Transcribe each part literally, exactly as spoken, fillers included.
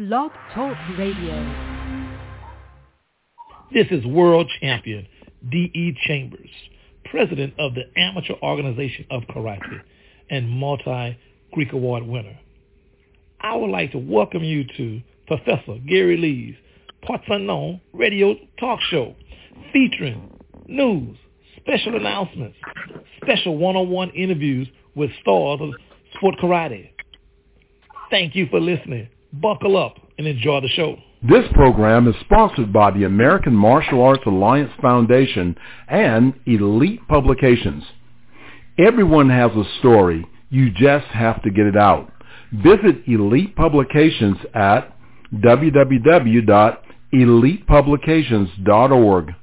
Blog Talk Radio. This is world champion D E. Chambers, president of the Amateur Organization of Karate and multi-Greek Award winner. I would like to welcome you to Professor Gary Lee's Parts Unknown radio talk show featuring news, special announcements, special one-on-one interviews with stars of sport karate. Thank you for listening. Buckle up and enjoy the show. This program is sponsored by the American Martial Arts Alliance Foundation and Elite Publications. Everyone has a story. You just have to get it out. Visit Elite Publications at w w w dot elite publications dot org.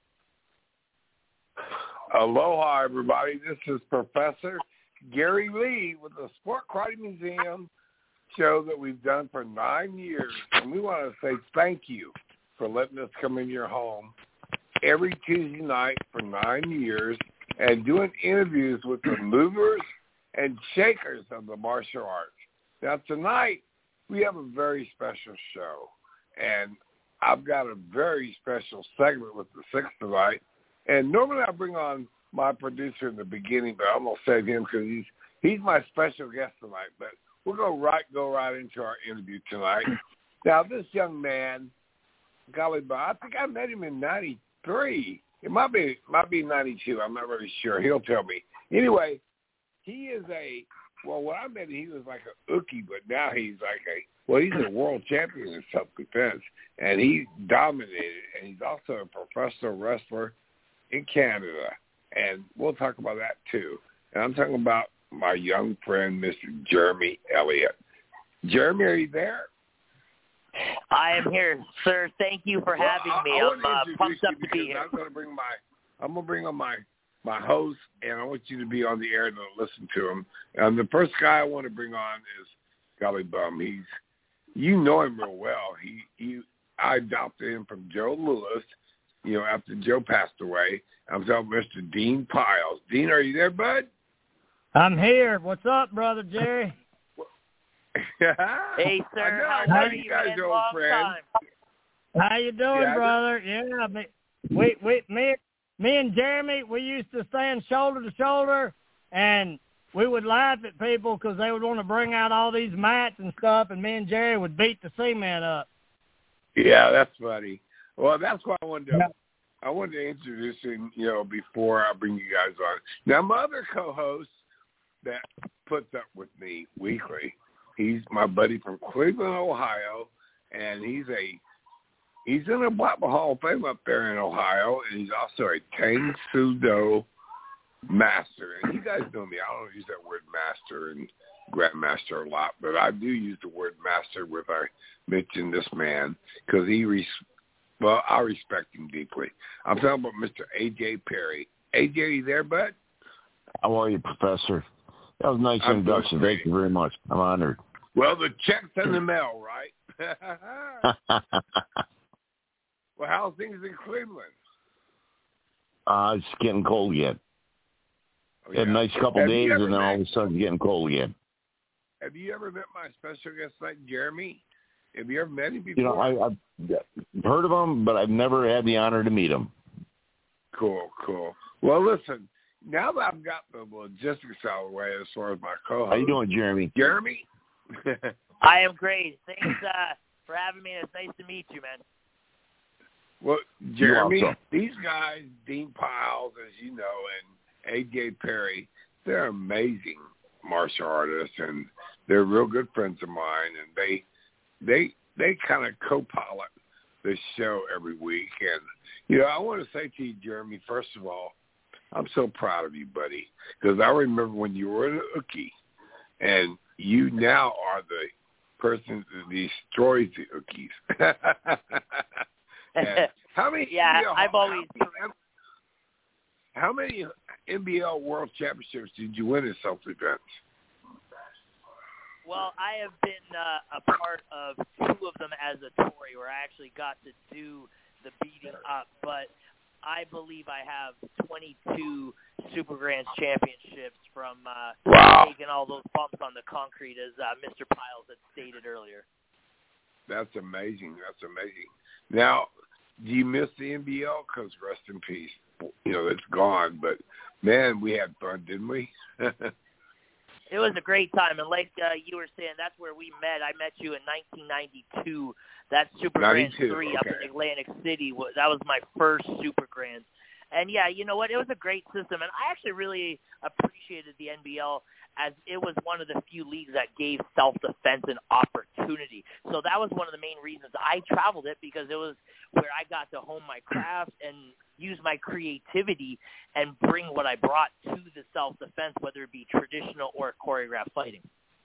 Aloha, everybody. This is Professor Gary Lee with the Sport Karate Museum show that we've done for nine years. And we want to say thank you for letting us come in your home every Tuesday night for nine years and doing interviews with the movers and shakers of the martial arts. Now, tonight, we have a very special show. And I've got a very special segment with the sixth tonight. And normally I bring on my producer in the beginning, but I'm going to save him because he's, he's my special guest tonight. But we're going to right, go right into our interview tonight. Now, this young man, golly, I think I met him in ninety-three. It might be might be ninety-two. I'm not really sure. He'll tell me. Anyway, he is a, well, when I met him, he was like a Uki, but now he's like a, well, he's a world champion in self-defense, and he dominated, and he's also a professional wrestler in Canada, and we'll talk about that too. And I'm talking about my young friend, Mister Jeremy Elliott. Jeremy, are you there? I am here, sir. Thank you for well, having I, me. I I'm uh, pumped up to be here. I'm going to bring my, I'm going to bring on my, my host, and I want you to be on the air to listen to him. And the first guy I want to bring on is Golly Bum. He's, you know him real well. He, he, I adopted him from Joe Lewis. You know, after Joe passed away. I'm talking Mister Dean Piles. Dean, are you there, bud? I'm here. What's up, Brother Jerry? Hey, sir. I know, How I know are you you, guys man? are old Long friends. How you doing, Yeah, brother? Yeah, me, we, we, me, me and Jeremy, we used to stand shoulder to shoulder, and we would laugh at people because they would want to bring out all these mats and stuff, and me and Jerry would beat the cement up. Yeah, that's funny. Well, that's why I wanted to, I wanted to introduce him, you know, before I bring you guys on. Now, my other co-host that puts up with me weekly, he's my buddy from Cleveland, Ohio, and he's a, he's in the Black Belt Hall of Fame up there in Ohio, and he's also a Tang Soo Do master. And you guys know me. I don't use that word master and grandmaster a lot, but I do use the word master when I mention this man because he res- Well, I respect him deeply. I'm talking about Mister A J Perry. A J, are you there, bud? How are you, Professor? That was a nice I'm introduction. Thank you very much. I'm honored. Well, the check's in the mail, right? Well, how's things in Cleveland? uh, it's getting cold again. Oh, Had a yeah. nice couple Have days, you ever and then all of met- a sudden it's getting cold again. Have you ever met my special guest like Jeremy? Have you ever met him before? You know, I, I've heard of him, but I've never had the honor to meet him. Cool, cool. Well, listen, now that I've got the logistics out of the way as far as my co-host. How you doing, Jeremy? Jeremy? I am great. Thanks uh, for having me. It's nice to meet you, man. Well, Jeremy, You're welcome. these guys, Dean Piles, as you know, and A J Perry, they're amazing martial artists, and they're real good friends of mine, and they they they kind of co-pilot this show every week. And, you know, I want to say to you, Jeremy, first of all, I'm so proud of you, buddy, because I remember when you were an Uki, and you now are the person that destroys the Ukis. And how many? Yeah, you know, I've how, always. How many N B L World Championships did you win in self-defense? Well, I have been uh, a part of two of them as a Tory, where I actually got to do the beating up. But I believe I have twenty-two Super Grands championships from uh, wow. taking all those bumps on the concrete, as uh, Mister Piles had stated earlier. That's amazing. That's amazing. Now, do you miss the N B L? Because rest in peace. You know, it's gone. But, man, we had fun, didn't we? It was a great time. And like uh, you were saying, that's where we met. I met you in nineteen ninety-two. That Super Grand three okay. up in Atlantic City. That was my first Super Grand. And, yeah, you know what? It was a great system. And I actually really appreciated the N B L as it was one of the few leagues that gave self-defense an opportunity. So that was one of the main reasons I traveled it, because it was where I got to hone my craft and use my creativity and bring what I brought to the self-defense, whether it be traditional or choreographed fighting.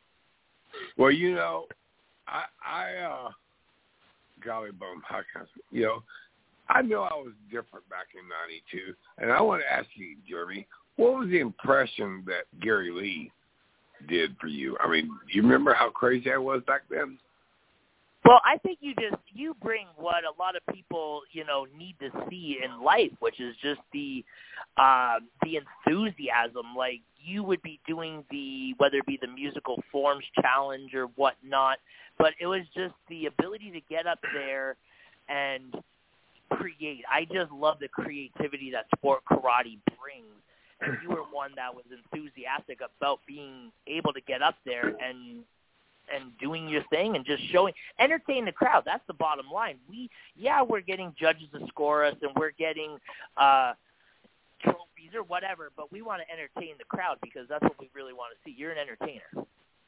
Well, you know, I, I uh, golly bum, how can I say, you know, I know I was different back in ninety-two, and I want to ask you, Jeremy, what was the impression that Gary Lee did for you? I mean, do you remember how crazy I was back then? Well, I think you just you bring what a lot of people, you know, need to see in life, which is just the uh, the enthusiasm. Like, you would be doing the, whether it be the musical forms challenge or whatnot, but it was just the ability to get up there and create. I just love the creativity that sport karate brings. And you were one that was enthusiastic about being able to get up there and and doing your thing and just showing, entertain the crowd. That's the bottom line. We, yeah, we're getting judges to score us and we're getting uh, trophies or whatever, but we want to entertain the crowd because that's what we really want to see. You're an entertainer.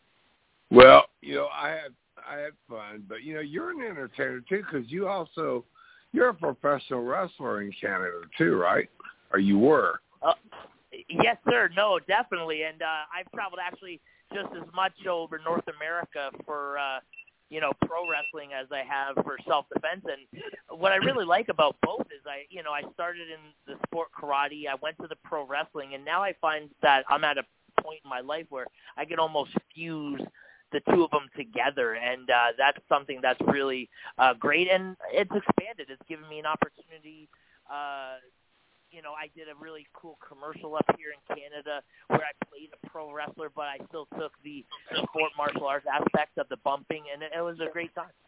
Well, you know, I had I had fun, but you know, you're an entertainer too, because you also you're a professional wrestler in Canada too, right? Or you were? Uh, yes, sir. No, definitely. And uh, I've traveled actually just as much over North America for, uh, you know, pro wrestling as I have for self-defense. And what I really like about both is I, you know, I started in the sport karate. I went to the pro wrestling, and now I find that I'm at a point in my life where I can almost fuse the two of them together, and uh, that's something that's really uh, great, and it's expanded. It's given me an opportunity. Uh, you know, I did a really cool commercial up here in Canada where I played a pro wrestler, but I still took the sport martial arts aspect of the bumping, and it, it was a great time.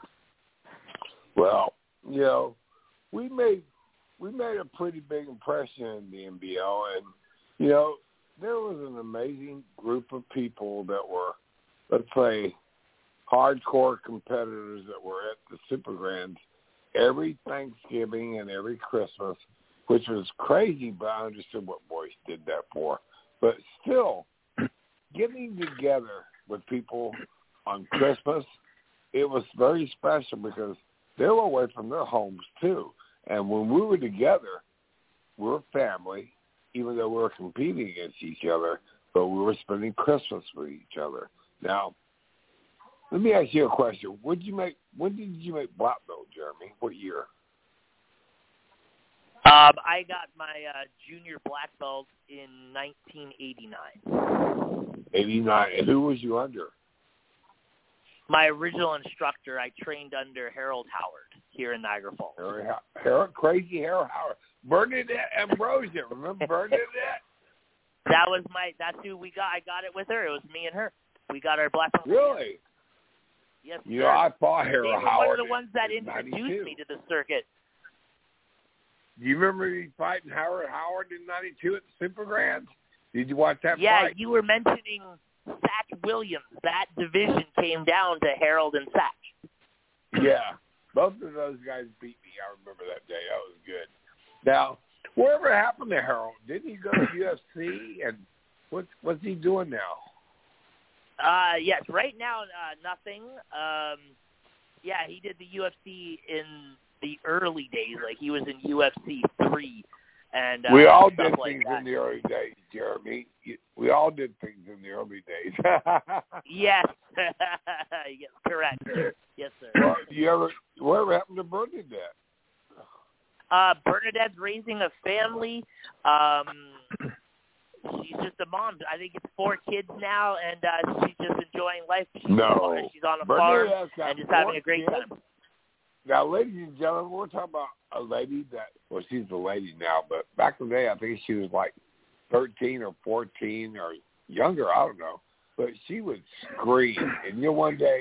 Well, you know, we made we made a pretty big impression in the N B L, and you know, there was an amazing group of people that were, let's say, hardcore competitors that were at the Super Grands every Thanksgiving and every Christmas, which was crazy, but I understood what Boyce did that for. But still, getting together with people on Christmas, it was very special because they were away from their homes too. And when we were together, we were family, even though we were competing against each other, but we were spending Christmas with each other. Now, let me ask you a question. When did you make, when did you make black belt, Jeremy? What year? Um, I got my uh, junior black belt in nineteen eighty-nine. eighty-nine. And who was you under? My original instructor, I trained under Harold Howard here in Niagara Falls. Harold, Harold crazy Harold Howard. Bernadette Ambrosia. Remember Bernadette? That was my, that's who we got. I got it with her. It was me and her. We got our black belt. Really? Yes, You sir. know, I fought Harold they were Howard. one of the ones that in introduced ninety-two. me to the circuit. Do you remember me fighting Howard Howard in ninety-two at the Super Grand? Did you watch that yeah, fight? Yeah, you were mentioning Satch Williams. That division came down to Harold and Satch. Yeah. Both of those guys beat me. I remember that day. That was good. Now, whatever happened to Harold? Didn't he go to U F C? And what's, what's he doing now? Uh, yes, right now, uh, nothing. Um, yeah, he did the U F C in the early days. Like, he was in U F C three. And, uh, we all stuff did like things that. in the early days, Jeremy. We all did things in the early days. Yes. Yes, correct. Yes, sir. Well, you ever, whatever happened to Bernadette? Uh, Bernadette's raising a family. Um, she's just a mom. I think it's four kids now, and uh, she's just enjoying life. She's, No. She's on a farm Bernadette's got and just having a great kids. time. Now, ladies and gentlemen, we're talking about a lady that, well, she's a lady now, but back in the day, I think she was like thirteen or fourteen or younger, I don't know. But she would scream. And, you know, one day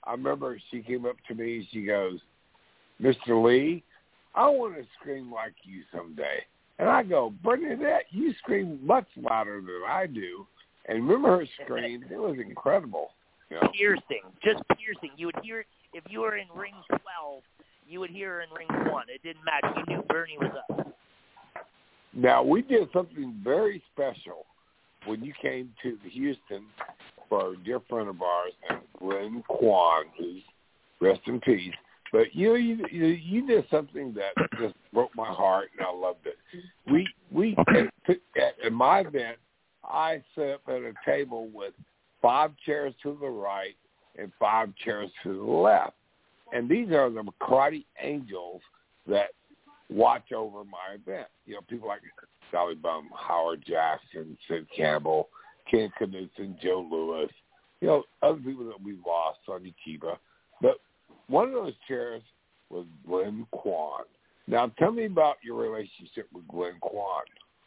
I remember she came up to me and she goes, Mister Lee, I want to scream like you someday. And I go, Bernadette, you scream much louder than I do. And remember her scream? It was incredible. You know? Piercing, just piercing. You would hear it if you were in ring twelve. You would hear her in ring one. It didn't matter. You knew Bernie was up. Now, we did something very special when you came to Houston for a dear friend of ours, Glenn Kwan, who's rest in peace. But you know, you, you you did something that just broke my heart, and I loved it. We we at, at my event, I sat up at a table with five chairs to the right and five chairs to the left, and these are the Karate Angels that watch over my event. You know, people like Sally Bum, Howard Jackson, Sid Campbell, Ken Knudsen, Joe Lewis. You know, other people that we lost, Sonny Chiba, but one of those chairs was Glenn Kwan. Now, tell me about your relationship with Glenn Kwan.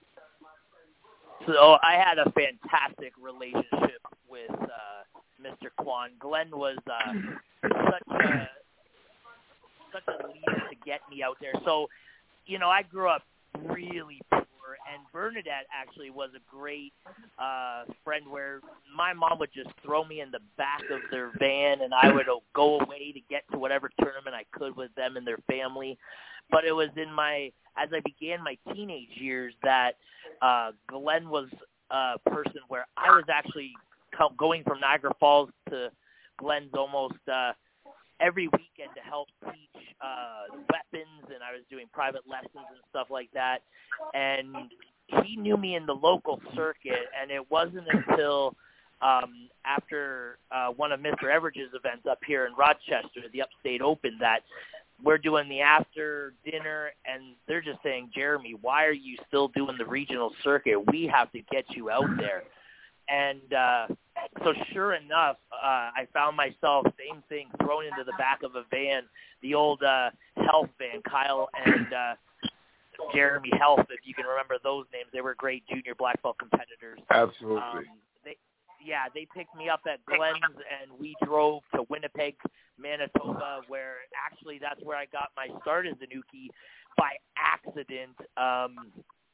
So I had a fantastic relationship with uh, Mister Kwan. Glenn was uh, such a such a leader to get me out there. So, you know, I grew up really poor, and Bernadette actually was a great uh, friend where my mom would just throw me in the back of their van, and I would go away to get to whatever tournament I could with them and their family. But it was in my, as I began my teenage years, that uh, Glenn was a person where I was actually co- going from Niagara Falls to Glenn's almost uh, every weekend to help teach uh, weapons, and I was doing private lessons and stuff like that. And he knew me in the local circuit, and it wasn't until um, after uh, one of Mister Everidge's events up here in Rochester, the Upstate Open, that we're doing the after dinner, and they're just saying, Jeremy, why are you still doing the regional circuit? We have to get you out there. And uh, so sure enough, uh, I found myself, same thing, thrown into the back of a van, the old uh, Health van, Kyle and uh, Jeremy Health, if you can remember those names. They were great junior black belt competitors. Absolutely. Um, they, yeah, they picked me up at Glenn's, and we drove to Winnipeg, Manitoba, where actually that's where I got my start as an Uki by accident. Um,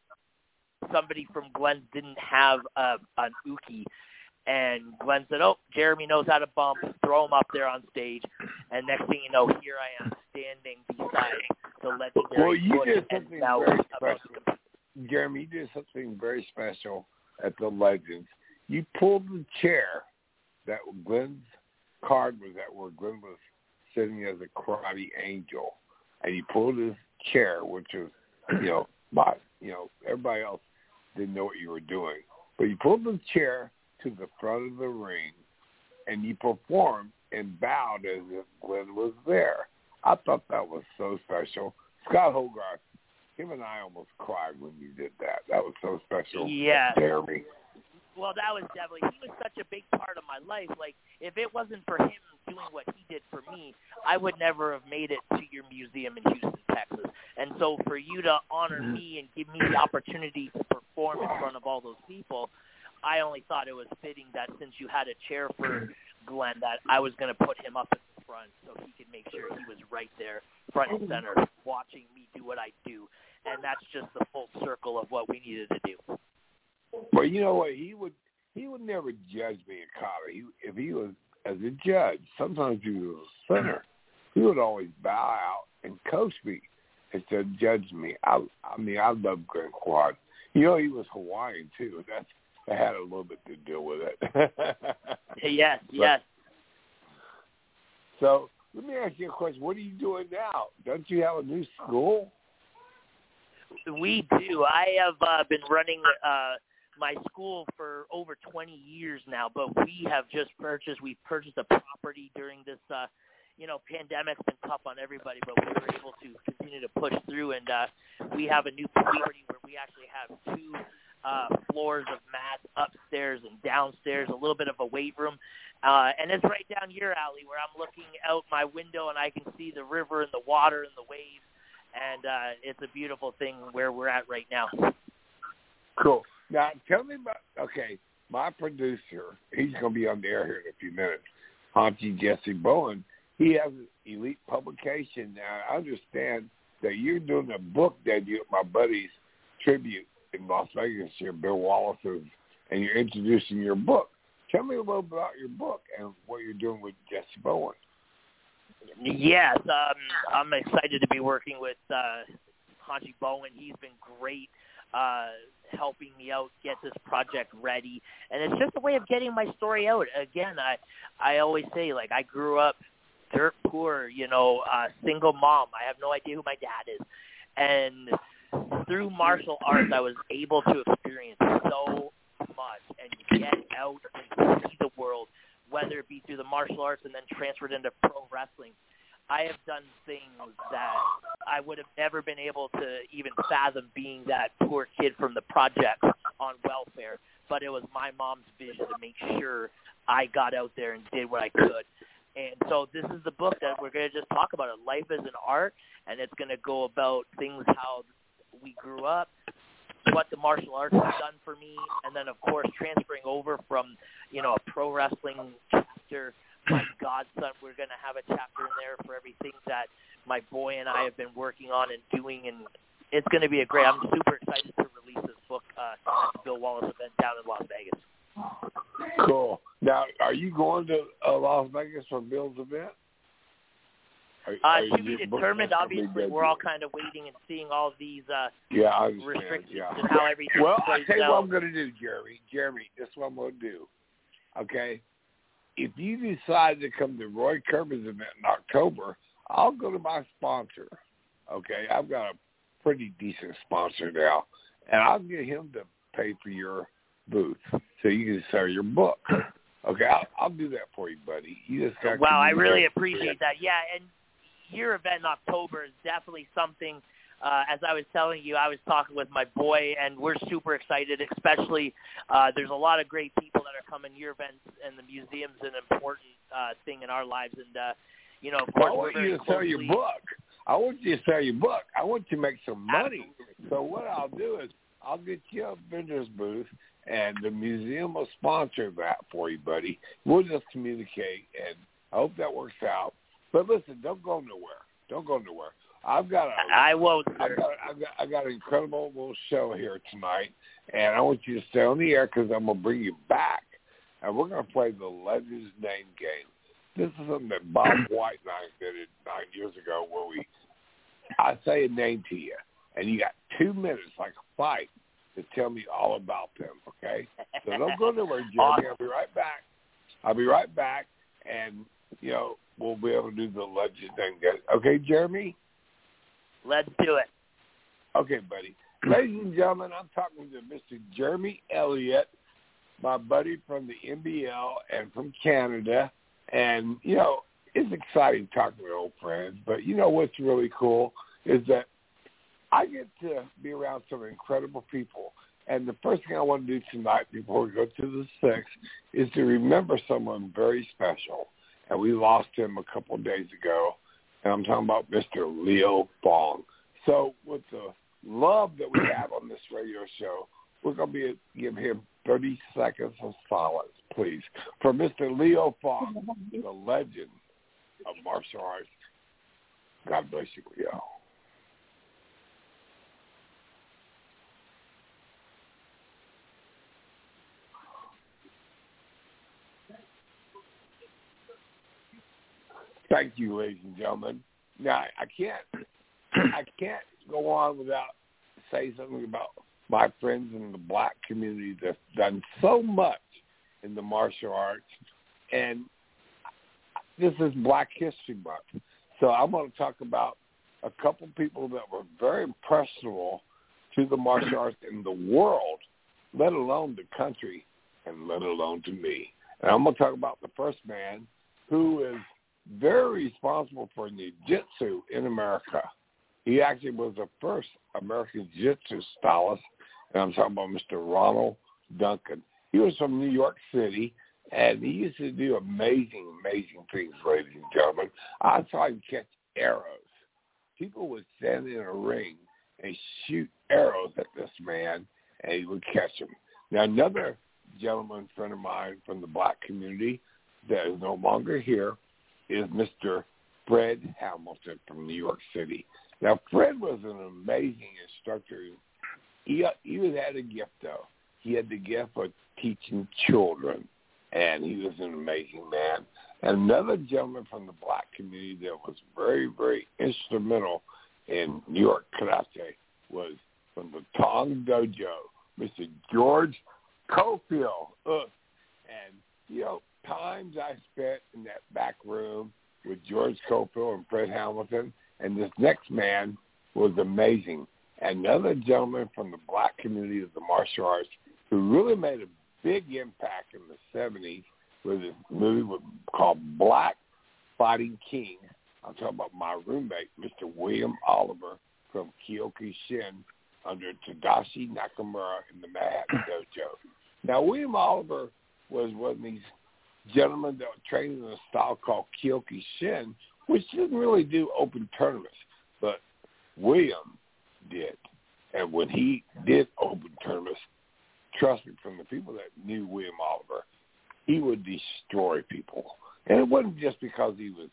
somebody from Glenn's didn't have a, an Uki, and Glenn said, oh, Jeremy knows how to bump, throw him up there on stage, and next thing you know, here I am standing beside the legendary Well, you Bush, did and something now very about special. to Jeremy, you did something very special at the Legends. You pulled the chair that Glenn's card was at, where Glenn was sitting as a Karate Angel, and you pulled his chair, which was, you know, my, you know, everybody else didn't know what you were doing, but you pulled the chair to the front of the ring, and you performed and bowed as if Glenn was there. I thought that was so special. Scott Hogarth, him and I almost cried when you did that. That was so special. Yeah. Jeremy. Well, that was definitely, he was such a big part of my life. Like, if it wasn't for him doing what he did for me, I would never have made it to your museum in Houston, Texas. And so for you to honor me and give me the opportunity to perform in front of all those people, I only thought it was fitting that since you had a chair for Glenn, that I was going to put him up in the front so he could make sure he was right there, front and center, watching me do what I do. And that's just the full circle of what we needed to do. Well, you know what? He would he would never judge me in college. He, if he was as a judge, sometimes he was a center. He would always bow out and coach me instead of judging me. I, I mean, I love Glenn Kwan. You know, he was Hawaiian too. That's that had a little bit to do with it. Yes, but, yes. So let me ask you a question. What are you doing now? Don't you have a new school? We do. I have uh, been running uh, my school for over twenty years now, but we have just purchased, we purchased a property during this, uh, you know, pandemic's been tough on everybody, but we were able to continue to push through, and uh, we have a new property where we actually have two uh, floors of mats upstairs and downstairs, a little bit of a weight room, uh, and it's right down your alley where I'm looking out my window and I can see the river and the water and the waves. And uh, it's a beautiful thing where we're at right now. Cool. Now, tell me about, okay, my producer, he's going to be on the air here in a few minutes. Hanchi Jesse Bowen, he has an elite publication. Now, I understand that you're doing a book debut at my buddy's tribute in Las Vegas here, Bill Wallace's, and you're introducing your book. Tell me a little about your book and what you're doing with Jesse Bowen. Yes, um, I'm excited to be working with uh, Hanchi Bowen. He's been great uh, helping me out get this project ready, and it's just a way of getting my story out. Again, I I always say, like, I grew up dirt poor, you know, uh, single mom. I have no idea who my dad is, and through martial arts, I was able to experience so much and get out and see the world, whether it be through the martial arts and then transferred into pro wrestling. I have done things that I would have never been able to even fathom, being that poor kid from the projects on welfare. But it was my mom's vision to make sure I got out there and did what I could. And so this is the book that we're going to just talk about. It. Life is an art, and it's going to go about things, how we grew up, what the martial arts has done for me, and then, of course, transferring over from, you know, a pro wrestling chapter. My godson, we're going to have a chapter in there for everything that my boy and I have been working on and doing, and it's going to be a great, I'm super excited to release this book uh, at the Bill Wallace event down in Las Vegas. Cool. Now, are you going to uh, Las Vegas for Bill's event? Are, uh, are to be determined. Obviously, we're all kind of waiting and seeing all of these uh, yeah, I restrictions yeah. and how everything Well, plays I'll tell you out. what I'm going to do, Jeremy. Jeremy, this is what I'm going to do, okay? If you decide to come to Roy Kirby's event in October, I'll go to my sponsor, okay? I've got a pretty decent sponsor now, and I'll get him to pay for your booth so you can sell your book. Okay, I'll, I'll do that for you, buddy. You just got. Wow, I really appreciate that. Yeah, and your event in October is definitely something. Uh, as I was telling you, I was talking with my boy, and we're super excited, especially uh, there's a lot of great people that are coming. Your events and the museum's an important uh, thing in our lives. And, uh, you know, of course, I want we're very you to sell your closely- book. I want you to sell your book. I want you to make some money. Absolutely. So what I'll do is I'll get you a vendor's booth, and the museum will sponsor that for you, buddy. We'll just communicate, and I hope that works out. But listen, don't go nowhere. Don't go nowhere. I've got a, I won't. I've got, I've got, I've got an incredible little show here tonight, and I want you to stay on the air because I'm going to bring you back, and we're going to play the Legends Name Game. This is something that Bob White and I did it nine years ago where we, I say a name to you, and you got two minutes, like a fight, to tell me all about them, okay? So don't go nowhere, Jeremy. Awesome. I'll be right back. I'll be right back, and, you know, we'll be able to do the Legends Name Game. Okay, Jeremy? Let's do it. Okay, buddy. Ladies and gentlemen, I'm talking to Mister Jeremy Elliott, my buddy from the N B L and from Canada. And, you know, it's exciting talking to old friends. But, you know, what's really cool is that I get to be around some incredible people. And the first thing I want to do tonight before we go to the sixth is to remember someone very special. And we lost him a couple of days ago. And I'm talking about Mister Leo Fong. So with the love that we have on this radio show, we're going to be give him thirty seconds of silence, please, for Mister Leo Fong, the legend of martial arts. God bless you, Leo. Thank you, ladies and gentlemen. Now, I can't, I can't go on without saying something about my friends in the black community that's done so much in the martial arts. And this is Black History Month. So I'm going to talk about a couple people that were very impressionable to the martial arts in the world, let alone the country, and let alone to me. And I'm going to talk about the first man who is very responsible for jiu-jitsu in America. He actually was the first American jiu-jitsu stylist, and I'm talking about Mister Ronald Duncan. He was from New York City, and he used to do amazing, amazing things, ladies and gentlemen. I saw him catch arrows. People would stand in a ring and shoot arrows at this man, and he would catch them. Now, another gentleman friend of mine from the black community, that is no longer here is Mister Fred Hamilton from New York City. Now, Fred was an amazing instructor. He, he had a gift, though. He had the gift of teaching children, and he was an amazing man. And another gentleman from the black community that was very, very instrumental in New York karate was from the Tong Dojo, Mister George Cofield. Ugh. And, you know, times I spent in that back room with George Cofield and Fred Hamilton, and this next man was amazing. Another gentleman from the black community of the martial arts who really made a big impact in the seventies with a movie called Black Fighting King. I'm talking about my roommate, Mister William Oliver from Kyokushin under Tadashi Nakamura in the Manhattan Dojo. Now, William Oliver was one of these gentlemen that were trained in a style called Kyokushin, which didn't really do open tournaments, but William did. And when he did open tournaments, trust me, from the people that knew William Oliver, he would destroy people. And it wasn't just because he was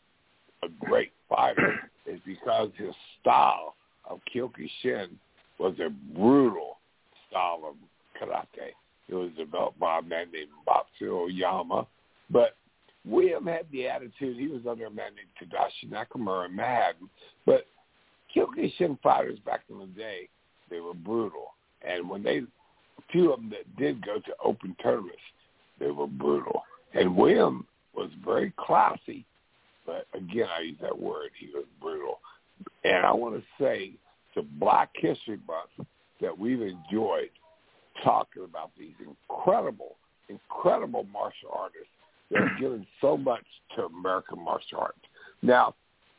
a great fighter. It's because his style of Kyokushin was a brutal style of karate. It was developed by a man named Batsu Oyama. But William had the attitude. He was under a man named Tadashi Nakamura in Manhattan. But Kyokushin fighters back in the day, they were brutal. And when they, a few of them that did go to open tournaments, they were brutal. And William was very classy, but again, I use that word, he was brutal. And I want to say to Black History Month that we've enjoyed talking about these incredible, incredible martial artists that have given so much to American martial arts. Now,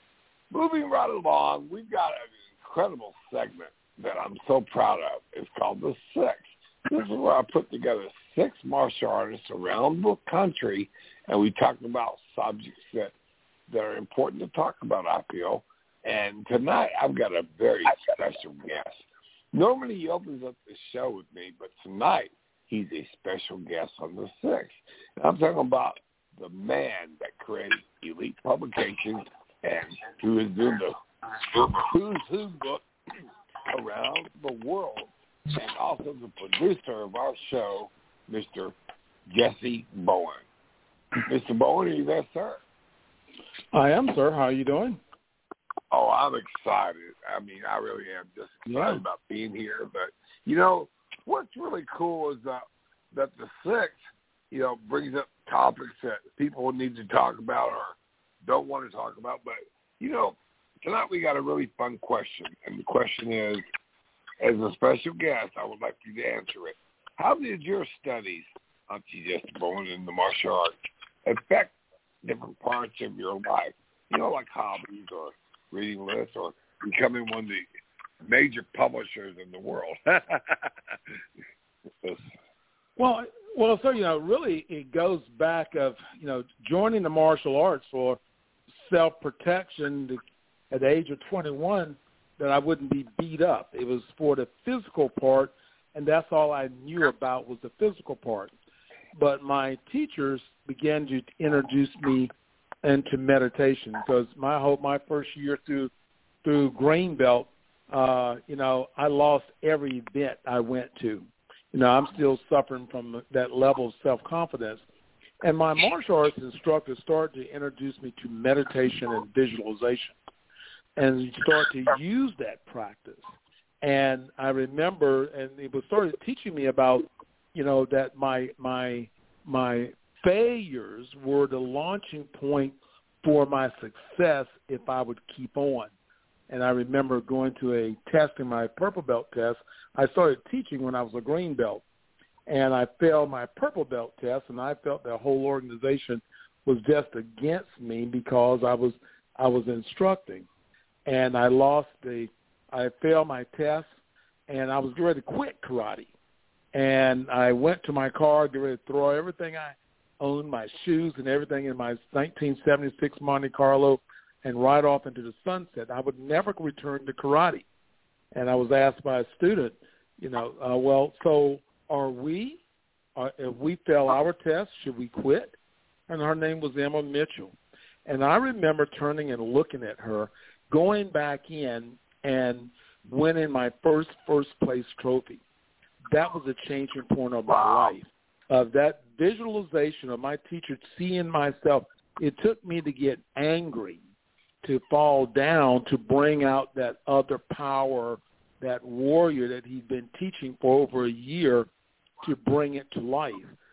moving right along, we've got an incredible segment that I'm so proud of. It's called The Six. This is where I put together six martial artists around the country, and we talk about subjects that, that are important to talk about, I feel. And tonight I've got a very special guest. Normally he opens up the show with me, but tonight he's a special guest on The Six. And I'm talking about the man that created Elite Publications and who is doing the Who's Who book around the world, and also the producer of our show, Mister Jesse Bowen. Mister Bowen, are you there, sir? I am, sir. How are you doing? Oh, I'm excited. I mean, I really am just excited yeah. about being here. But, you know, what's really cool is that, that the Six, you know, brings up topics that people need to talk about or don't want to talk about. But, you know, tonight we got a really fun question. And the question is, as a special guest, I would like you to answer it. How did your studies, Auntie Jesse Bowen, in the martial arts affect different parts of your life? You know, like hobbies or reading lists or becoming one of the major publishers in the world. well, well, so, you know, really it goes back of, you know, joining the martial arts for self-protection at the age of twenty-one, that I wouldn't be beat up. It was for the physical part, and that's all I knew about was the physical part. But my teachers began to introduce me into meditation because my whole my first year through through Green Belt, uh, you know, I lost every event I went to. You know, I'm still suffering from that level of self-confidence. And my martial arts instructor started to introduce me to meditation and visualization, and start to use that practice. And I remember, and it was started teaching me about, you know, that my my my failures were the launching point for my success if I would keep on. And I remember going to a testing, my purple belt test. I started teaching when I was a green belt, and I failed my purple belt test, and I felt the whole organization was just against me because I was I was instructing. And I lost the, I failed my test, and I was ready to quit karate. And I went to my car, get ready to throw everything I owned, my shoes and everything in my nineteen seventy-six Monte Carlo, and ride off into the sunset. I would never return to karate. And I was asked by a student, you know, uh, well, so are we, uh, if we fail our test, should we quit? I and her name was Emma Mitchell. And I remember turning and looking at her, going back in and winning my first first-place trophy. That was a changing point of my life. Of that visualization of my teacher seeing myself, it took me to get angry, to fall down, to bring out that other power, that warrior that he'd been teaching for over a year, to bring it to life.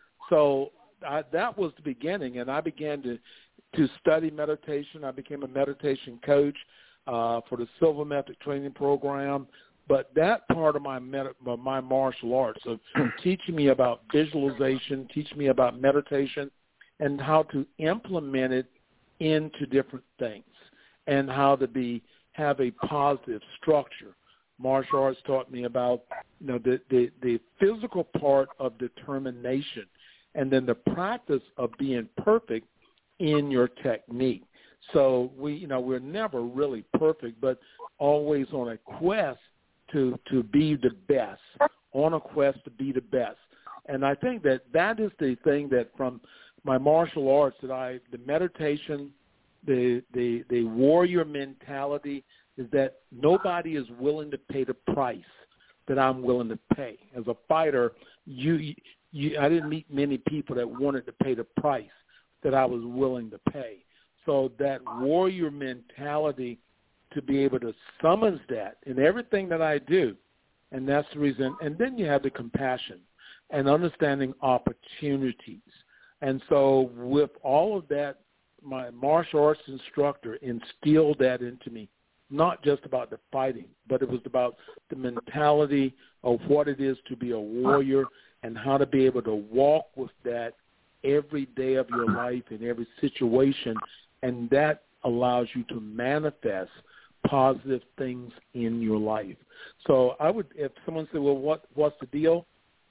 So I, that was the beginning, and I began to, to study meditation. I became a meditation coach uh, for the Silver Method Training Program. But that part of my med- my martial arts of teaching me about visualization, teaching me about meditation, and how to implement it into different things, and how to be have a positive structure. Martial arts taught me about you know the, the, the physical part of determination, and then the practice of being perfect in your technique. So we you know we're never really perfect, but always on a quest to to be the best, on a quest to be the best. And I think that that is the thing that from my martial arts that I, the meditation, the, the, the warrior mentality is that nobody is willing to pay the price that I'm willing to pay. As a fighter, you, you, I didn't meet many people that wanted to pay the price that I was willing to pay. So that warrior mentality, to be able to summons that in everything that I do, and that's the reason. And then you have the compassion and understanding opportunities. And so with all of that, my martial arts instructor instilled that into me, not just about the fighting, but it was about the mentality of what it is to be a warrior and how to be able to walk with that every day of your life in every situation, and that allows you to manifest positive things in your life. So I would, if someone said, well, what what's the deal?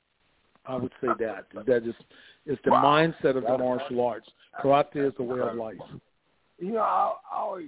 I would say that. That is it's the wow. mindset of the martial arts. Karate is the way of life. You know, I, I always,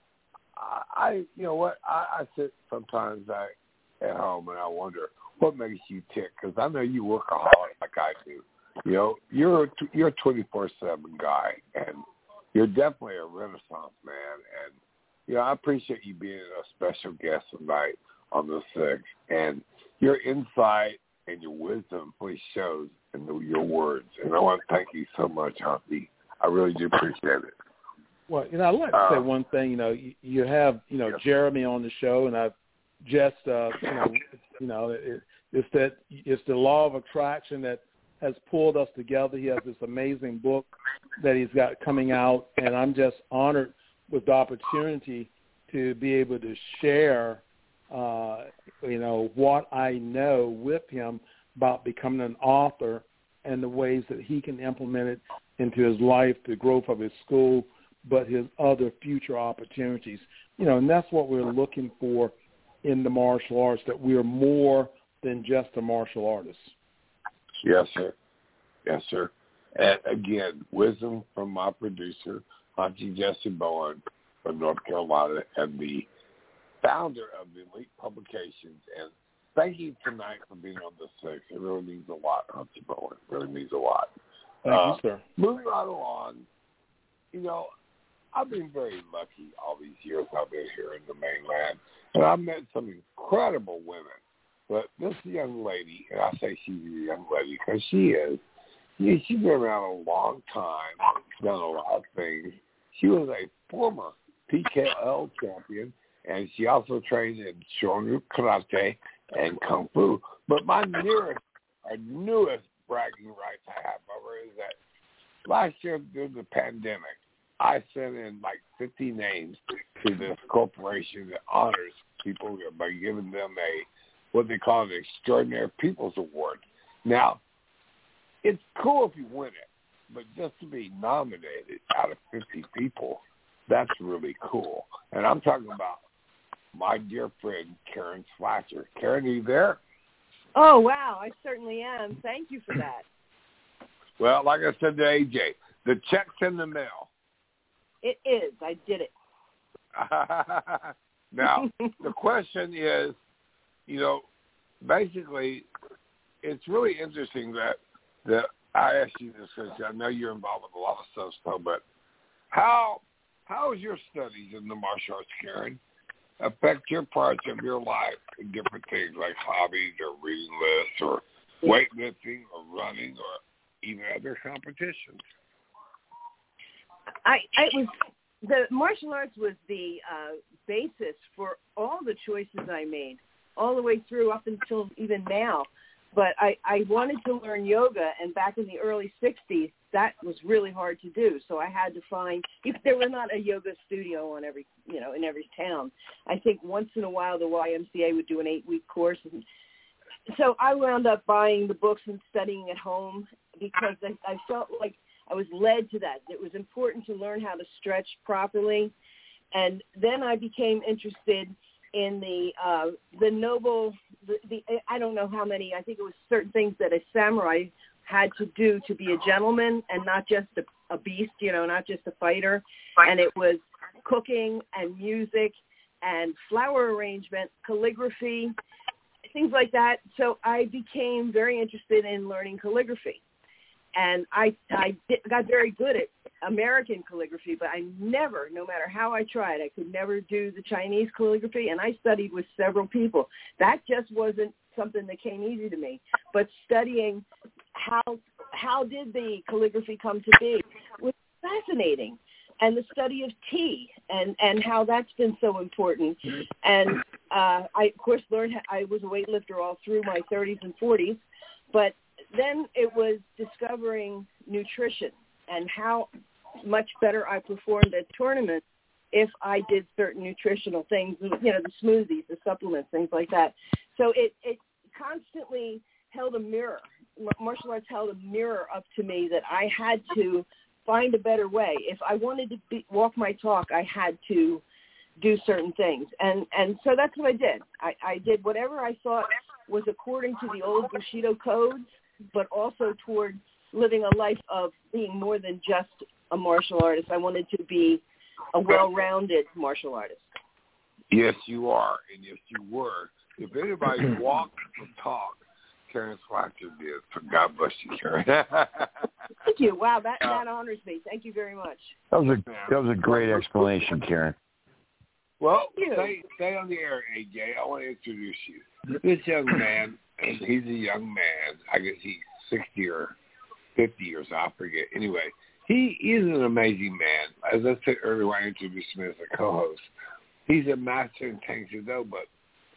I, I, you know what, I, I sit sometimes I, at home and I wonder what makes you tick, because I know you work hard like I do. You know, you're a, you're a twenty-four seven guy, and you're definitely a Renaissance man, and you know, I appreciate you being a special guest tonight on the sixth, and your insight and your wisdom really shows in the, your words. And I want to thank you so much, Humpy. I really do appreciate it. Well, you know, I'd like to uh, say one thing. You know, you, you have, you know, yes. Jeremy on the show, and I've just, uh, you know, you know, it, it's that it's the law of attraction that has pulled us together. He has this amazing book that he's got coming out, and I'm just honored with the opportunity to be able to share, uh, you know, what I know with him about becoming an author and the ways that he can implement it into his life, the growth of his school, but his other future opportunities. You know, and that's what we're looking for in the martial arts, that we're more than just a martial artist. Yes, sir. Yes, sir. And again, wisdom from my producer, Auntie Jesse Bowen from North Carolina, and the founder of the Elite Publications. And thank you tonight for being on the sixth. It really means a lot, Auntie Bowen. It really means a lot. Thank uh, you, sir. Moving right along, you know, I've been very lucky all these years I've been here in the mainland, and I've met some incredible women. But this young lady, and I say she's a young lady because she is, yeah, she's been around a long time, done a lot of things. She was a former P K L champion, and she also trained in Shorin Karate and Kung Fu. But my nearest, or newest bragging rights I have over her is that last year during the pandemic, I sent in like fifty names to this corporation that honors people by giving them a, what they call an Extraordinary People's Award. Now, it's cool if you win it, but just to be nominated out of fifty people, that's really cool. And I'm talking about my dear friend, Karen Slasher. Karen, are you there? Oh, wow, I certainly am. Thank you for that. Well, like I said to A J, the check's in the mail. It is. I did it. Now, the question is, you know, basically, it's really interesting that that I asked you this because I know you're involved with a lot of stuff, so, but how how has your studies in the martial arts, Karen, affect your parts of your life in different things like hobbies or reading lists or weightlifting or running or even other competitions? I, I was the martial arts was the uh, basis for all the choices I made, all the way through up until even now. But I, I wanted to learn yoga, and back in the early sixties, that was really hard to do. So I had to find, if there was not a yoga studio on every, you know, in every town. I think once in a while the Y M C A would do an eight-week course. And so I wound up buying the books and studying at home because I, I felt like I was led to that. It was important to learn how to stretch properly. And then I became interested in the uh, the noble, the, the I don't know how many, I think it was certain things that a samurai had to do to be a gentleman and not just a, a beast, you know, not just a fighter. And it was cooking and music and flower arrangement, calligraphy, things like that. So I became very interested in learning calligraphy. And I, I did, got very good at American calligraphy, but I never, no matter how I tried, I could never do the Chinese calligraphy, and I studied with several people. That just wasn't something that came easy to me. But studying how how did the calligraphy come to be was fascinating, and the study of tea and, and how that's been so important. And uh, I, of course, learned I was a weightlifter all through my thirties and forties, but then it was discovering nutrition and how much better I performed at tournaments if I did certain nutritional things, you know, the smoothies, the supplements, things like that. So it, it constantly held a mirror. Martial arts held a mirror up to me that I had to find a better way. If I wanted to be, walk my talk, I had to do certain things. And, and so that's what I did. I, I did whatever I thought was according to the old Bushido codes, but also toward living a life of being more than just a martial artist. I wanted to be a well-rounded martial artist. Yes, you are, and yes, you were. If anybody walked the talk, Karen Swatcher did. So God bless you, Karen. Thank you. Wow, that, that honors me. Thank you very much. That was a that was a great explanation, Karen. Well, stay, stay on the air, A J. I want to introduce you. This young man, he's a young man. I guess he's sixty or fifty years old, I forget. Anyway, he is an amazing man. As I said earlier when I introduced him as a co-host, he's a master in Tang Soo Do, but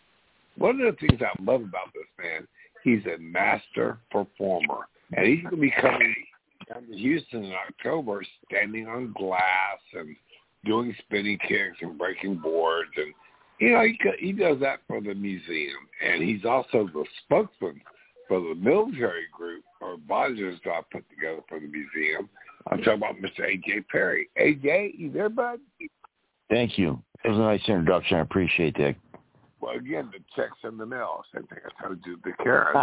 one of the things I love about this man, he's a master performer. And he's going to be coming down to Houston in October, standing on glass and doing spinning kicks and breaking boards. And, you know, he, he does that for the museum. And he's also the spokesman for the military group or advisors that I put together for the museum. I'm talking about Mister A J Perry. A J, you there, bud? Thank you. It was a nice introduction. I appreciate that. Well, again, the check's in the mail. Same thing I told you to Karen.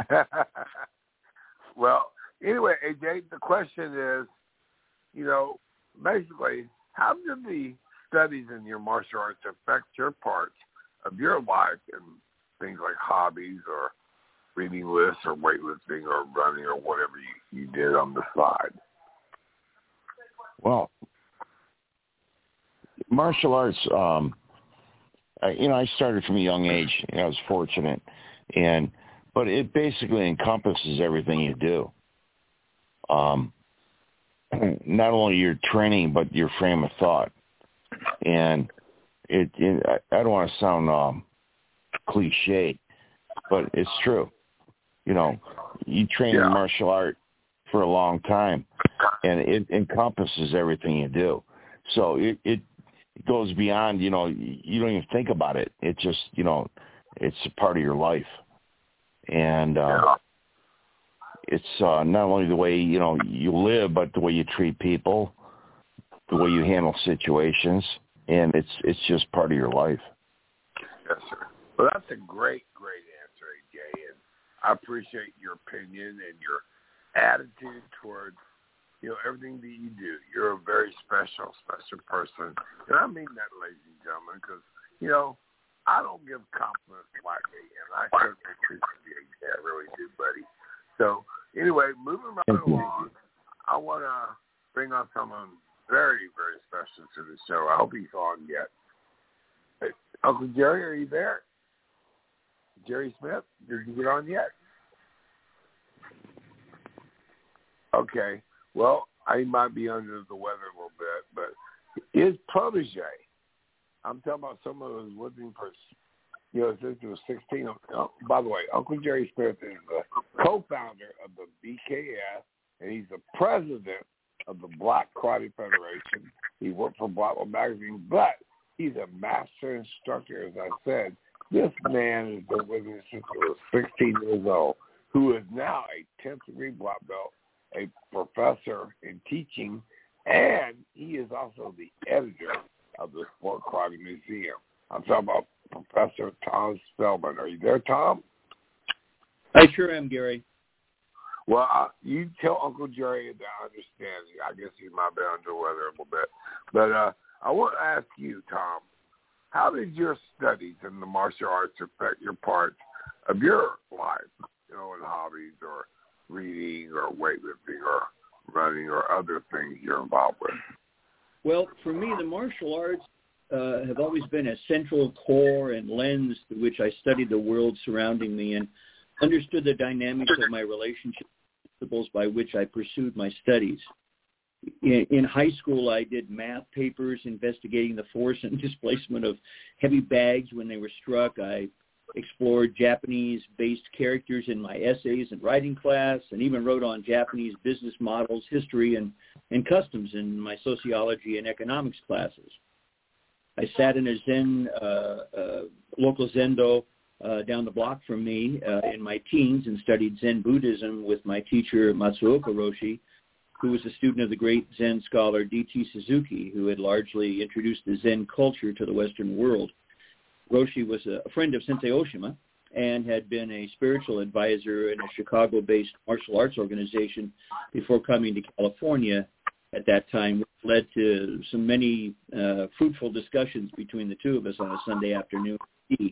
Well, anyway, A J, the question is, you know, basically, how did the studies in your martial arts affect your parts of your life and things like hobbies or reading lists or weightlifting or running or whatever you, you did on the side? Well, martial arts, um, I, you know, I started from a young age. You know, I was fortunate, and but it basically encompasses everything you do. Um, not only your training, but your frame of thought. And it, it I, I don't want to sound um, cliche, but it's true. You know, you train yeah. in martial art for a long time, and it encompasses everything you do. So it, it goes beyond, you know, you don't even think about it. It just, you know, it's a part of your life. And uh, yeah. it's uh, not only the way, you know, you live, but the way you treat people, the way you handle situations, and it's it's just part of your life. Yes, sir. Well, that's a great, great answer, A J, and I appreciate your opinion and your attitude towards, you know, everything that you do. You're a very special, special person. And I mean that, ladies and gentlemen, because, you know, I don't give compliments lightly, and I certainly appreciate it. I really do, buddy. So Anyway, moving right along, I want to bring on someone very, very special to the show. I hope he's on yet. Hey, Uncle Jerry, are you there? Jerry Smith, did you get on yet? Okay. Well, I might be under the weather a little bit, but his protege, I'm talking about someone who was living for, you know, since he was sixteen. Oh, by the way, Uncle Jerry Smith is the co-founder of the B K S, and he's the president of the Black Karate Federation. He worked for Black Belt Magazine, but he's a master instructor, as I said. This man has been with us since he was sixteen years old, who is now a tenth degree black belt, a professor in teaching, and he is also the editor of the Sport Karate Museum. I'm talking about Professor Tom Spellman. Are you there, Tom? I sure am, Gary. Well, uh, you tell Uncle Jerry that I understand. I guess he might be under the weather a little bit. But uh, I want to ask you, Tom, how did your studies in the martial arts affect your part of your life, you know, in hobbies or reading or weightlifting or running or other things you're involved with? Well, for me, the martial arts uh, have always been a central core and lens through which I studied the world surrounding me and understood the dynamics of my relationship principles by which I pursued my studies. In, in high school, I did math papers investigating the force and displacement of heavy bags when they were struck. I explored Japanese-based characters in my essays and writing class, and even wrote on Japanese business models, history, and, and customs in my sociology and economics classes. I sat in a Zen, uh, uh, local Zendo uh, down the block from me uh, in my teens and studied Zen Buddhism with my teacher, Matsuoka Roshi, who was a student of the great Zen scholar D T Suzuki, who had largely introduced the Zen culture to the Western world. Roshi was a friend of Sensei Oshima and had been a spiritual advisor in a Chicago-based martial arts organization before coming to California at that time, which led to some many uh, fruitful discussions between the two of us on a Sunday afternoon. The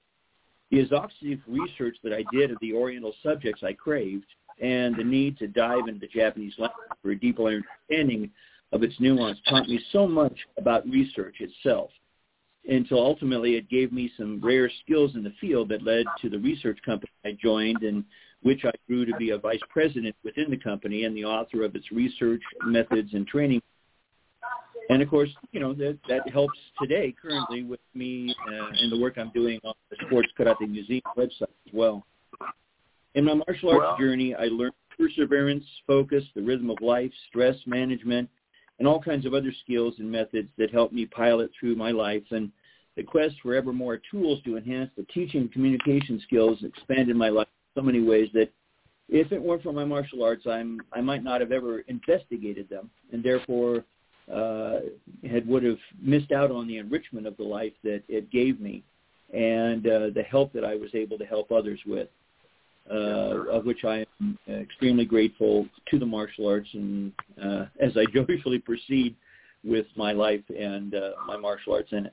exhaustive research that I did of the Oriental subjects I craved and the need to dive into the Japanese language for a deeper understanding of its nuance taught me so much about research itself, until ultimately it gave me some rare skills in the field that led to the research company I joined, and which I grew to be a vice president within the company and the author of its research methods and training. And, of course, you know, that, that helps today currently with me uh, and the work I'm doing on the Sports Karate Museum website as well. In my martial arts well, journey, I learned perseverance, focus, the rhythm of life, stress management, and all kinds of other skills and methods that help me pilot through my life. And the quest for ever more tools to enhance the teaching and communication skills expanded my life in so many ways that if it weren't for my martial arts, I'm, I might not have ever investigated them, and therefore uh, had would have missed out on the enrichment of the life that it gave me and uh, the help that I was able to help others with. Uh, of which I am extremely grateful to the martial arts, and uh, as I joyfully proceed with my life and uh, my martial arts in it.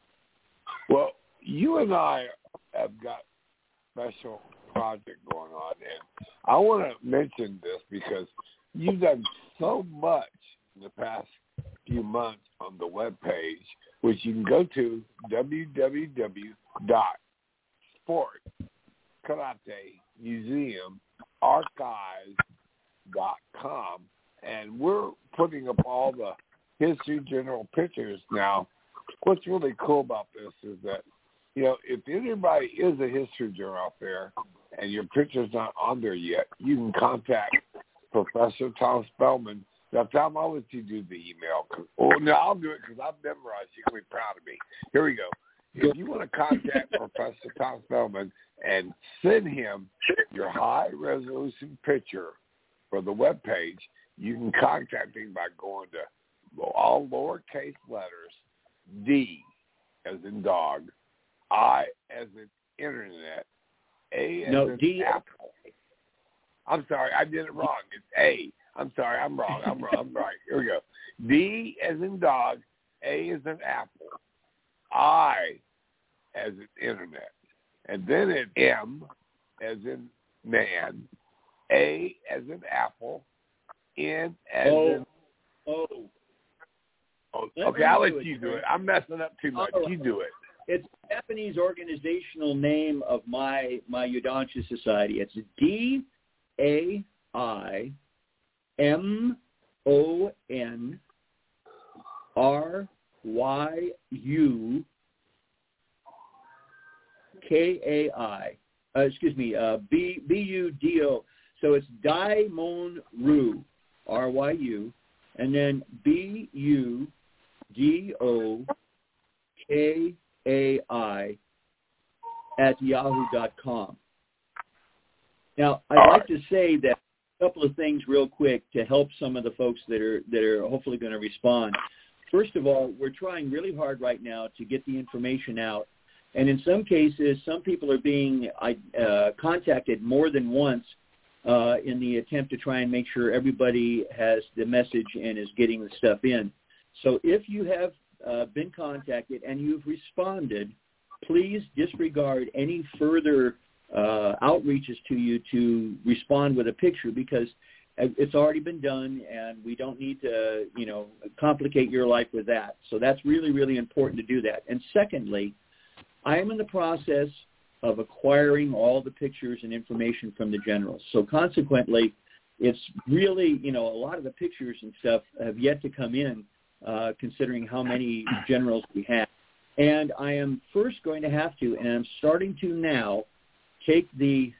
Well, you and I have got a special project going on, and I want to mention this because you've done so much in the past few months on the webpage, which you can go to w w w dot sport karate museum archives dot com, and we're putting up all the History Journal pictures now. What's really cool about this is that, you know, if anybody is a History Journal out there and your picture's not on there yet, you can contact Professor Tom Spellman. Now, Tom, I'll let you do the email. Oh, no, I'll do it because I've memorized. You can be proud of me. Here we go. If you want to contact Professor Tom Spellman and send him your high-resolution picture for the webpage, you can contact him by going to all lowercase letters, D as in dog, I as in internet, A as no, in D. apple. I'm sorry, I did it wrong. It's A. I'm sorry, I'm wrong. I'm wrong. I'm right. Here we go. D as in dog, A as in apple, I as in internet, and then it's M as in man, A as in apple, N as oh, in... Oh, Oh, Let okay, me I'll do let it, you do sir. it. I'm messing up too much. All right. You do it. It's a Japanese organizational name of my my Yodansha Society. It's D A I M O N R Y U K A I. Uh, excuse me, uh, B B U D O. So it's Daimon-Ru, R Y U, and then B U D O K A I at yahoo dot com. Now, I'd like to say that a couple of things real quick to help some of the folks that are that are hopefully going to respond. First of all, we're trying really hard right now to get the information out. And in some cases, some people are being uh, contacted more than once uh, in the attempt to try and make sure everybody has the message and is getting the stuff in. So if you have uh, been contacted and you've responded, please disregard any further uh, outreaches to you to respond with a picture, because it's already been done and we don't need to, you know, complicate your life with that. So that's really, really important to do that. And secondly, I am in the process of acquiring all the pictures and information from the generals. So consequently, it's really, you know, a lot of the pictures and stuff have yet to come in, uh, considering how many generals we have. And I am first going to have to, and I'm starting to now, take the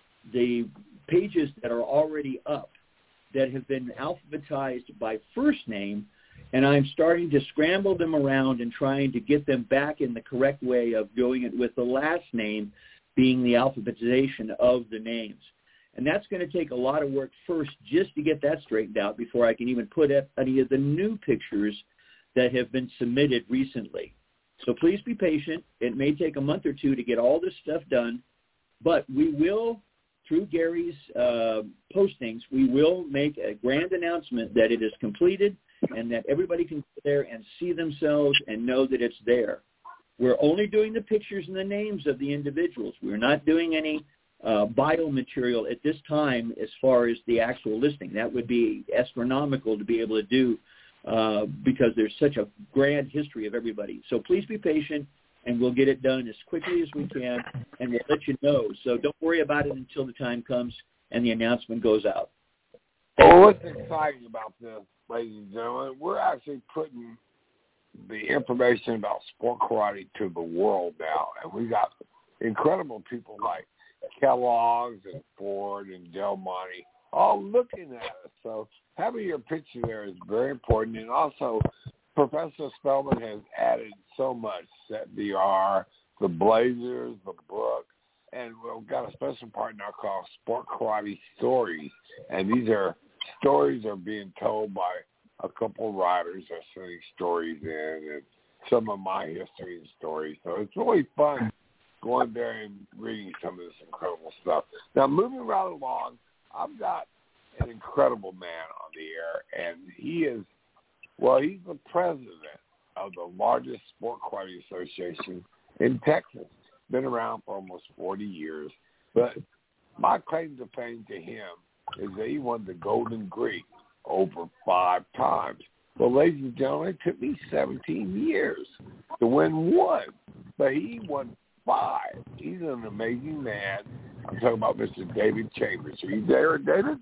the pages that are already up that have been alphabetized by first name, and I'm starting to scramble them around and trying to get them back in the correct way of doing it with the last name being the alphabetization of the names. And that's going to take a lot of work first just to get that straightened out before I can even put up any of the new pictures that have been submitted recently. So please be patient. It may take a month or two to get all this stuff done, but we will, through Gary's uh, postings, we will make a grand announcement that it is completed and that everybody can go there and see themselves and know that it's there. We're only doing the pictures and the names of the individuals. We're not doing any uh, biomaterial at this time as far as the actual listing. That would be astronomical to be able to do uh, because there's such a grand history of everybody. So please be patient, and we'll get it done as quickly as we can, and we'll let you know. So don't worry about it until the time comes and the announcement goes out. Well, what's exciting about this, ladies and gentlemen, we're actually putting the information about sport karate to the world now, and we got incredible people like Kellogg's and Ford and Del Monte all looking at us. So having your picture there is very important, and also Professor Spellman has added so much, Set V R, the Blazers, the book, and we've got a special part now called Sport Karate Stories, and these are stories are being told by a couple of writers are sending stories in, and some of my history and stories. So it's really fun going there and reading some of this incredible stuff. Now, moving right along, I've got an incredible man on the air, and he is, well, he's the president of the largest sport karate association in Texas. Been around for almost forty years. But my claim to fame to him is that he won the Golden Greek over five times. Well, ladies and gentlemen, it took me seventeen years to win one, but he won five. He's an amazing man. I'm talking about Mister David Chambers. Are you there, David?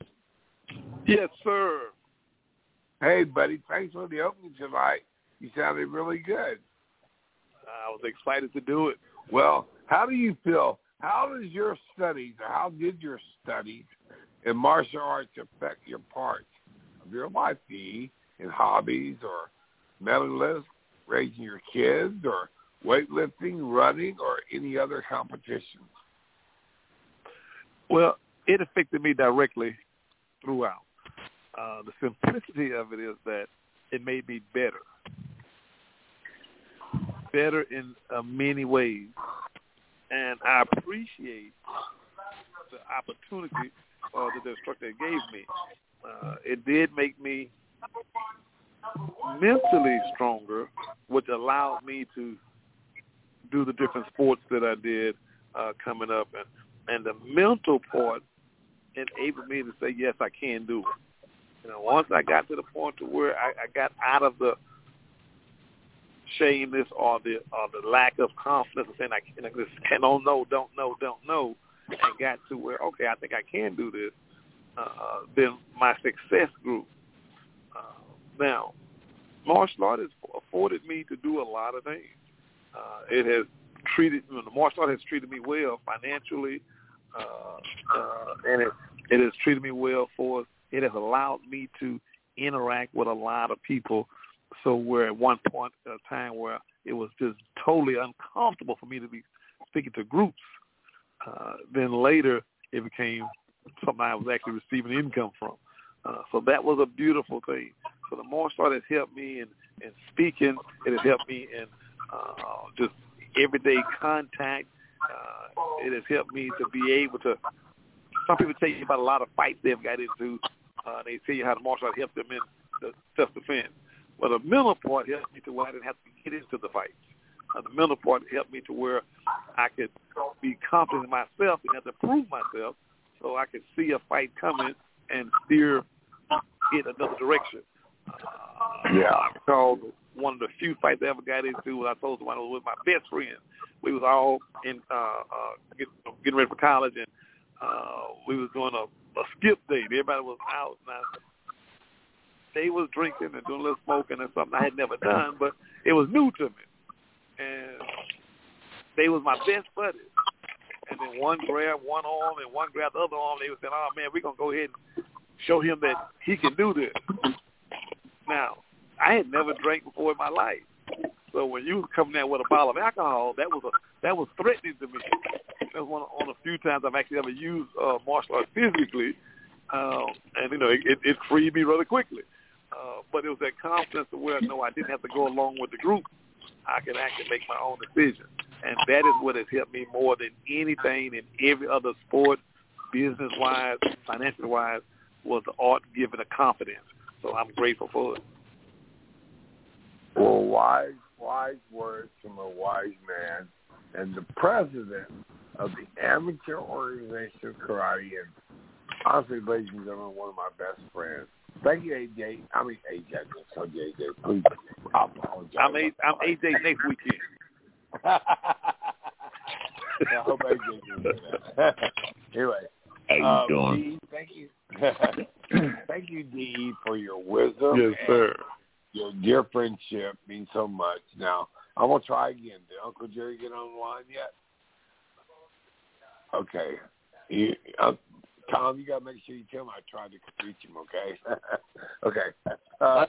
Yes, sir. Hey, buddy, thanks for the opening tonight. You sounded really good. I was excited to do it. Well, how do you feel? How does your studies, or how did your studies in martial arts affect your parts of your life, be in hobbies or medalists, raising your kids, or weightlifting, running, or any other competitions? Well, it affected me directly throughout. Uh, the simplicity of it is that it made me better. Better in uh, many ways. And I appreciate the opportunity uh, that the instructor gave me. Uh, it did make me mentally stronger, which allowed me to do the different sports that I did uh, coming up. And, and the mental part enabled me to say, yes, I can do it. You know, once I got to the point to where I, I got out of the shameness or the or the lack of confidence of saying I can, I just don't know, don't know, don't know, and got to where, okay, I think I can do this, uh, then my success grew. Uh, now, martial art has afforded me to do a lot of things. Uh, it has treated, you know, the martial art has treated me well financially, uh, uh, and it, it has treated me well for, it has allowed me to interact with a lot of people. So where at one point in time where it was just totally uncomfortable for me to be speaking to groups, uh, then later it became something I was actually receiving income from. Uh, so that was a beautiful thing. So the martial art has helped me in, in speaking. It has helped me in uh, just everyday contact. Uh, it has helped me to be able to, some people tell you about a lot of fights they've got into. Uh, they tell you how the martial art helped them in the self-defense. Well, the mental part helped me to where I didn't have to get into the fights. Uh, the mental part helped me to where I could be confident in myself and have to prove myself so I could see a fight coming and steer it another direction. Uh, yeah. I recall one of the few fights I ever got into when I told someone I was with my best friend. We was all in uh, uh, get, getting ready for college, and uh, we was doing a, a skip date. Everybody was out, and I, they was drinking and doing a little smoking and something I had never done, but it was new to me. And they was my best buddies. And then one grabbed one arm and one grabbed the other arm. They were saying, oh, man, we're going to go ahead and show him that he can do this. Now, I had never drank before in my life. So when you was coming out with a bottle of alcohol, that was a that was threatening to me. That was one of, one of the few times I've actually ever used uh, martial arts physically. Um, and, you know, it, it, it freed me rather quickly. Uh, but it was that confidence to where, no, I didn't have to go along with the group. I could actually make my own decision. And that is what has helped me more than anything in every other sport, business-wise, financial-wise, was the art giving a confidence. So I'm grateful for it. Well, wise, wise words from a wise man and the president of the Amateur Organization of Karate, and honestly, ladies and gentlemen, one of my best friends. Thank you, A J. I mean, A J. I told you, A J. Please, I apologize. I'm A, I'm A J next weekend. I hope A J doing that. Anyway. How you um, doing? D, thank you. Thank you, D, for your wisdom. Yes, sir. Your dear friendship means so much. Now, I'm going to try again. Did Uncle Jerry get on the line yet? Okay. You, uh, Tom, you got to make sure you tell him I tried to reach him, okay? Okay. Uh,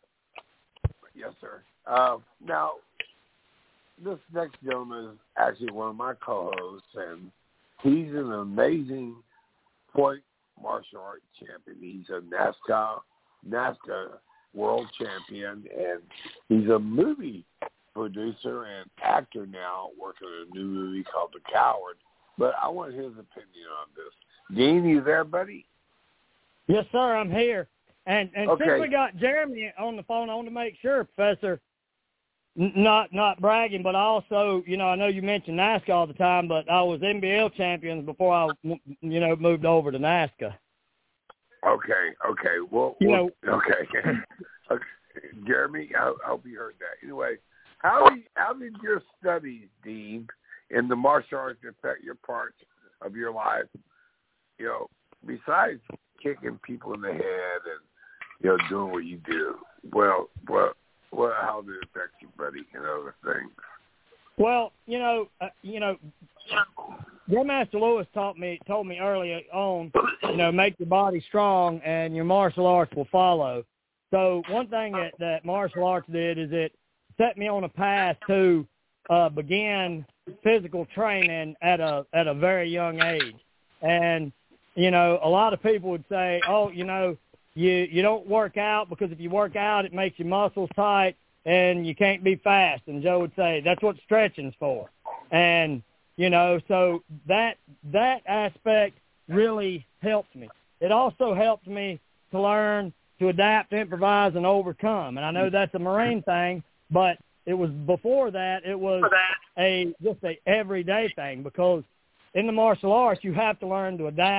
yes, sir. Uh, now, this next gentleman is actually one of my co-hosts, and he's an amazing point martial arts champion. He's a NASCAR, NASCAR world champion, and he's a movie producer and actor now, working on a new movie called The Coward. But I want his opinion on this. Dean, you there, buddy? Yes, sir, I'm here. And and Okay. since we got Jeremy on the phone, I want to make sure, Professor, n- not not bragging, but also, you know, I know you mention NASCAR all the time, but I was N B L champion before I, you know, moved over to NASCAR. Okay, okay. Well, You well know- okay. okay. Jeremy, I, I hope you heard that. Anyway, how did, how did your studies, Dean, in the martial arts affect your part of your life? You know, besides kicking people in the head and, you know, doing what you do, well, well, well, how did it affect you, buddy, and other things? Well, you know, uh, you know, Grandmaster Lewis taught me told me early on, you know, make your body strong and your martial arts will follow. So one thing that, that martial arts did is it set me on a path to uh, begin physical training at a at a very young age. And you know, a lot of people would say, oh, you know, you, you don't work out because if you work out, it makes your muscles tight and you can't be fast. And Joe would say, that's what stretching's for. And, you know, so that that aspect really helped me. It also helped me to learn to adapt, improvise, and overcome. And I know that's a Marine thing, but it was before that, it was a just a everyday thing, because in the martial arts, you have to learn to adapt,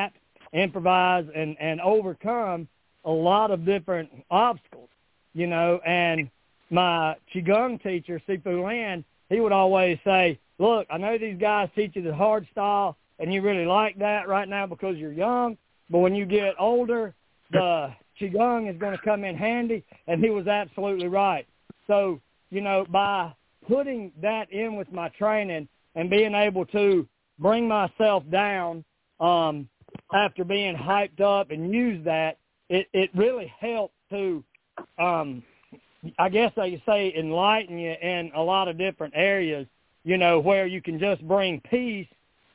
improvise and, and overcome a lot of different obstacles, you know. And my Qigong teacher, Sifu Lan, he would always say, look, I know these guys teach you the hard style, and you really like that right now because you're young, but when you get older, the Qigong is going to come in handy. And he was absolutely right. So, you know, by putting that in with my training and being able to bring myself down um, after being hyped up and use that, it, it really helped to, um, I guess I could say, enlighten you in a lot of different areas, you know, where you can just bring peace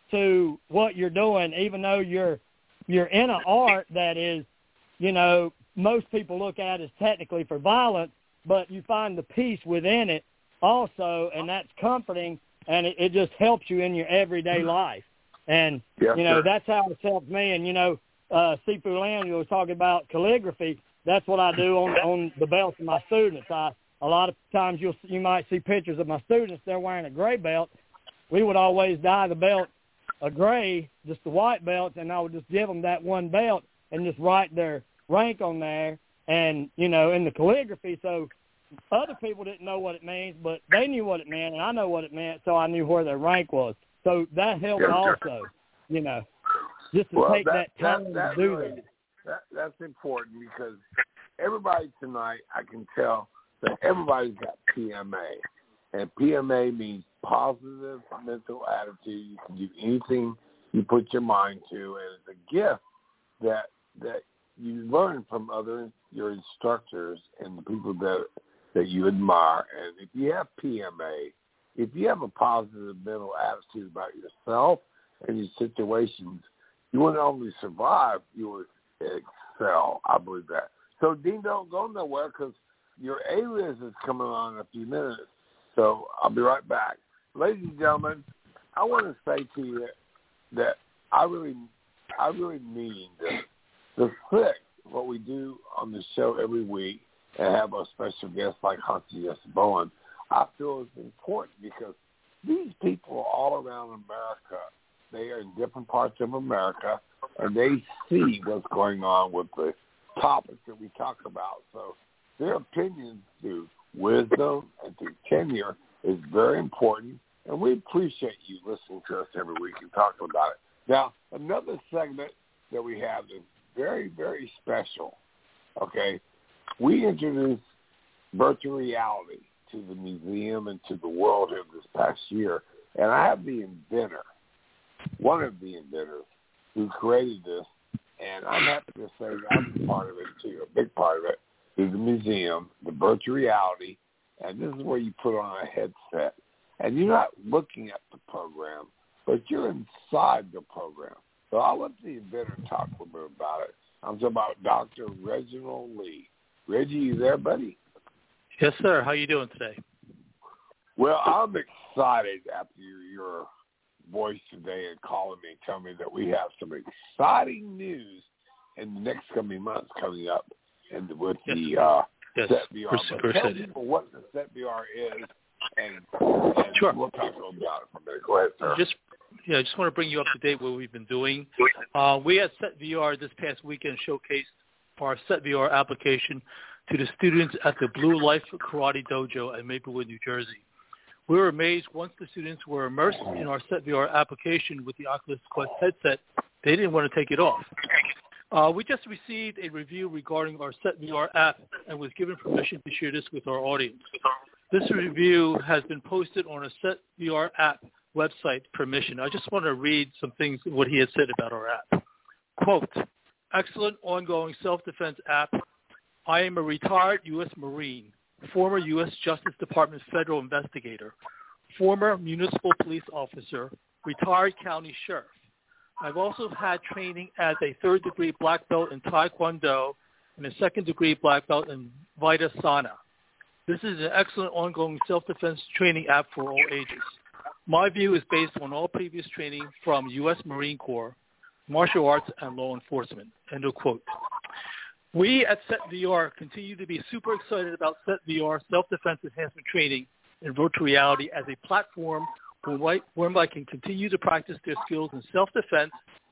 to what you're doing, even though you're you're in an art that is, you know, most people look at as technically for violence, but you find the peace within it also, and that's comforting, and it, it just helps you in your everyday life. And, yes, you know, sir. that's how it's helped me. And, you know, uh, Sifu Lan, you was talking about calligraphy. That's what I do on on the belts of my students. I A lot of times you'll you might see pictures of my students. They're wearing a gray belt. We would always dye the belt a gray, just the white belts, and I would just give them that one belt and just write their rank on there, and, you know, in the calligraphy. So other people didn't know what it means, but they knew what it meant, and I know what it meant, so I knew where their rank was. So that helped yes, also, you know, just to well, take that, that time that, that to do really, that. that. That's important because everybody tonight, I can tell that everybody's got P M A, and P M A means positive mental attitude. You can do anything you put your mind to, and it's a gift that that you learn from other your instructors and the people that that you admire. And if you have P M A, if you have a positive mental attitude about yourself and your situations, you won't only survive, you will excel. I believe that. So, Dean, don't go nowhere because your alias is coming on in a few minutes. So I'll be right back. Ladies and gentlemen, I want to say to you that I really, I really mean this. The sixth, what we do on the show every week, and have a special guest like Hansi S. Bowen, I feel is important because these people are all around America. They are in different parts of America, and they see what's going on with the topics that we talk about. So their opinions through wisdom and through tenure is very important, and we appreciate you listening to us every week and talking about it. Now, another segment that we have is very, very special, okay? We introduced virtual reality to the museum and to the world here this past year, and I have the inventor, one of the inventors who created this, and I'm happy to say I'm a part of it too, a big part of it, is the museum, the virtual reality, and this is where you put on a headset, and you're not looking at the program, but you're inside the program. So I'll let the inventor talk a little bit about it. I'm talking about Doctor Reginald Lee. Reggie, you there, buddy? Yes, sir. How you doing today? Well, I'm excited after your voice today and calling me and telling me that we have some exciting news in the next coming months coming up and with yes. the uh, yes. Set V R. We're, Tell we're people what the Set V R is, and, and sure. we'll talk a little about it for a minute. Go ahead, sir. Just Yeah, I just want to bring you up to date what we've been doing. Uh, we at Set V R this past weekend showcased our Set V R application to the students at the Blue Life Karate Dojo at Maplewood, New Jersey. We were amazed once the students were immersed in our Set V R application with the Oculus Quest headset, they didn't want to take it off. Uh, we just received a review regarding our Set V R app and was given permission to share this with our audience. This review has been posted on a Set V R app website permission. I just want to read some things, what he had said about our app. Quote, excellent ongoing self-defense app. I am a retired U S Marine, former U S Justice Department federal investigator, former municipal police officer, retired county sheriff. I've also had training as a third-degree black belt in Taekwondo and a second-degree black belt in Vipassana. This is an excellent ongoing self-defense training app for all ages. My view is based on all previous training from U S Marine Corps, martial arts, and law enforcement. End of quote. We at Set V R continue to be super excited about Set V R self-defense enhancement training in virtual reality as a platform where one can continue to practice their skills in self-defense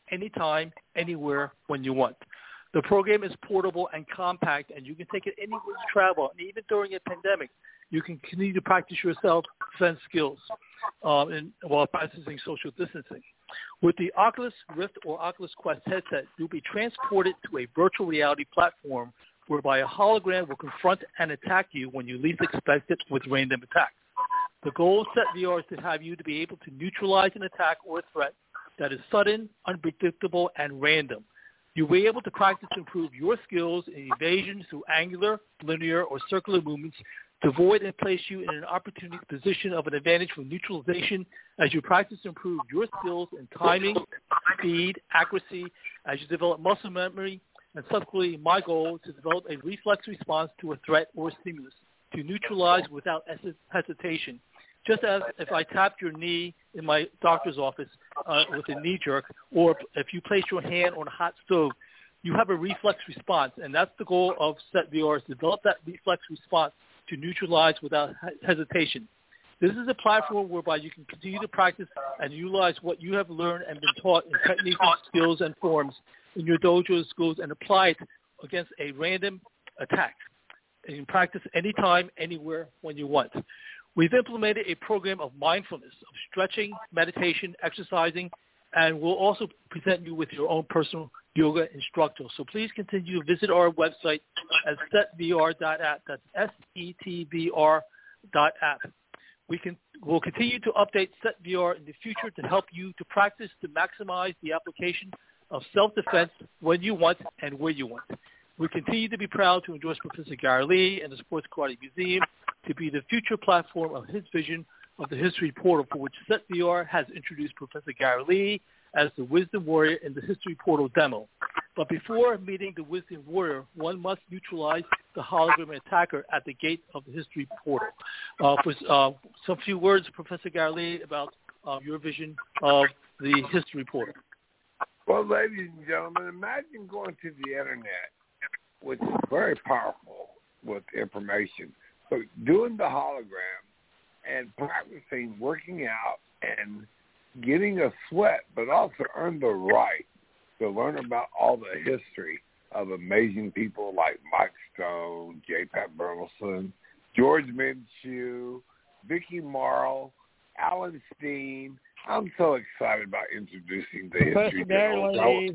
anytime, anywhere, when you want. The program is portable and compact, and you can take it anywhere you travel. And even during a pandemic, you can continue to practice your self-defense skills um, in, while practicing social distancing. With the Oculus Rift or Oculus Quest headset, you'll be transported to a virtual reality platform whereby a hologram will confront and attack you when you least expect it with random attacks. The goal of Set V R is to have you to be able to neutralize an attack or a threat that is sudden, unpredictable, and random. You'll be able to practice to improve your skills in evasion through angular, linear, or circular movements to avoid and place you in an opportunity position of an advantage for neutralization as you practice to improve your skills in timing, speed, accuracy, as you develop muscle memory, and subsequently my goal is to develop a reflex response to a threat or stimulus to neutralize without hesitation. Just as if I tapped your knee in my doctor's office uh, with a knee jerk, or if you place your hand on a hot stove, you have a reflex response, and that's the goal of Set V R, is to develop that reflex response to neutralize without hesitation. This is a platform whereby you can continue to practice and utilize what you have learned and been taught in techniques, skills, and forms in your dojo schools and apply it against a random attack. And you can practice anytime, anywhere, when you want. We've implemented a program of mindfulness, of stretching, meditation, exercising, and we'll also present you with your own personal yoga instructor. So please continue to visit our website at set v r dot app. That's S E T V R dot app. We can, we'll continue to update Set V R in the future to help you to practice to maximize the application of self-defense when you want and where you want. We continue to be proud to endorse Professor Gary Lee and the Sports Karate Museum to be the future platform of his vision of the History Portal, for which Set V R has introduced Professor Gary Lee as the Wisdom Warrior in the History Portal demo. But before meeting the Wisdom Warrior, one must neutralize the hologram attacker at the gate of the History Portal. Uh, for uh, some few words, Professor Gary Lee, about uh, your vision of the History Portal. Well, ladies and gentlemen, imagine going to the Internet, which is very powerful with information, but doing the hologram and practicing working out and getting a sweat, but also earn the right to learn about all the history of amazing people like Mike Stone, J. Pat Burleson, George Minshew, Vicky Morrow, Alan Steen. I'm so excited about introducing the history. Gary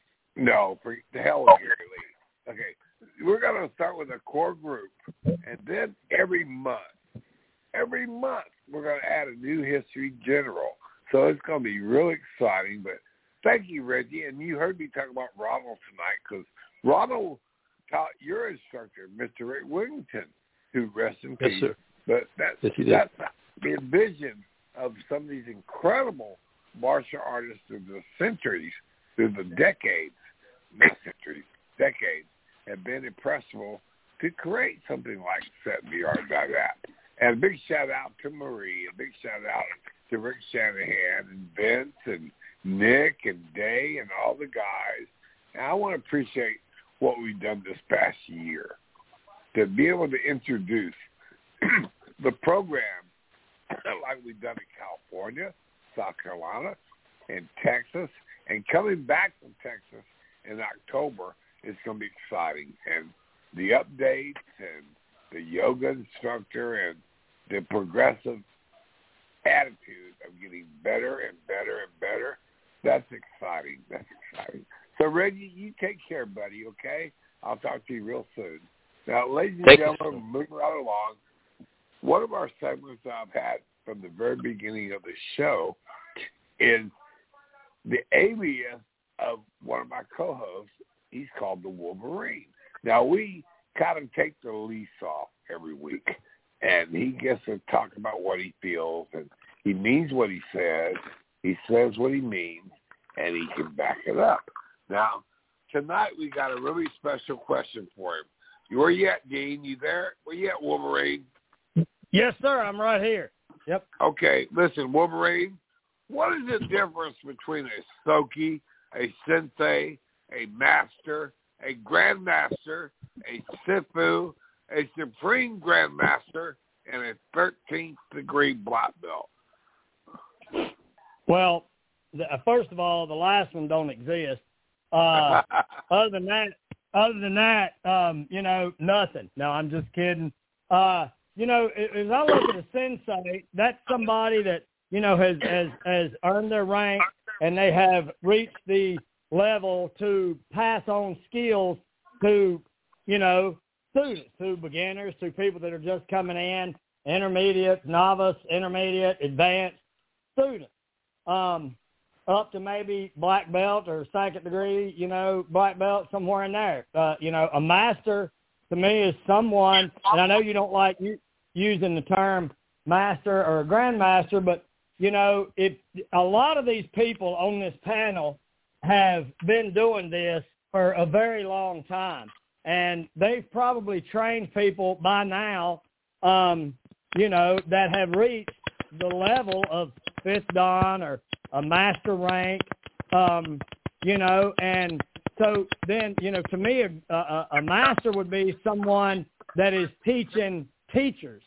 No, for the hell with Gary Lee. Okay, we're going to start with a core group, and then every month, every month, we're going to add a new history general. So it's going to be really exciting. But thank you, Reggie. And you heard me talk about Ronald tonight, because Ronald taught your instructor, Mister Rick Wigington, who rests in peace. Yes, sir. But that's, yes, he did. that's the vision of some of these incredible martial artists through the centuries, through the decades, not centuries, decades, have been impressible to create something like Set V R dot app. And a big shout out to Marie, a big shout out to Rick Shanahan and Vince and Nick and Day and all the guys. And I want to appreciate what we've done this past year to be able to introduce the program like we've done in California, South Carolina, and Texas. And coming back from Texas in October is going to be exciting. And the updates and the yoga instructor and the progressive attitude of getting better and better and better, that's exciting. That's exciting. So, Reggie, you take care, buddy, okay? I'll talk to you real soon. Now, ladies and Thank gentlemen, moving right along, one of our segments I've had from the very beginning of the show is the alias of one of my co-hosts. He's called the Wolverine. Now, we kind of take the leash off every week, and he gets to talk about what he feels, and he means what he says. He says what he means, and he can back it up. Now, tonight we got a really special question for him. Where you at, Dean? You there? Where you at, Wolverine? Yes, sir. I'm right here. Yep. Okay. Listen, Wolverine, what is the difference between a Soki, a sensei, a master, a grandmaster, a Sifu, a supreme grandmaster, and a thirteenth degree black belt? Well, the, first of all, the last one don't exist. Uh, other than that, other than that, um, you know, nothing. No, I'm just kidding. Uh, you know, as I look at a sensei, that's somebody that, you know, has, has, has earned their rank and they have reached the level to pass on skills to, you know, students, to beginners, to people that are just coming in, intermediate, novice, intermediate, advanced students, um, up to maybe black belt or second degree, you know, black belt, somewhere in there. Uh, you know, a master to me is someone, and I know you don't like u- using the term master or a grandmaster, but, you know, if a lot of these people on this panel have been doing this for a very long time, and they've probably trained people by now, um, you know, that have reached the level of fifth dan or a master rank, um, you know, and so then, you know, to me, a, a, a master would be someone that is teaching teachers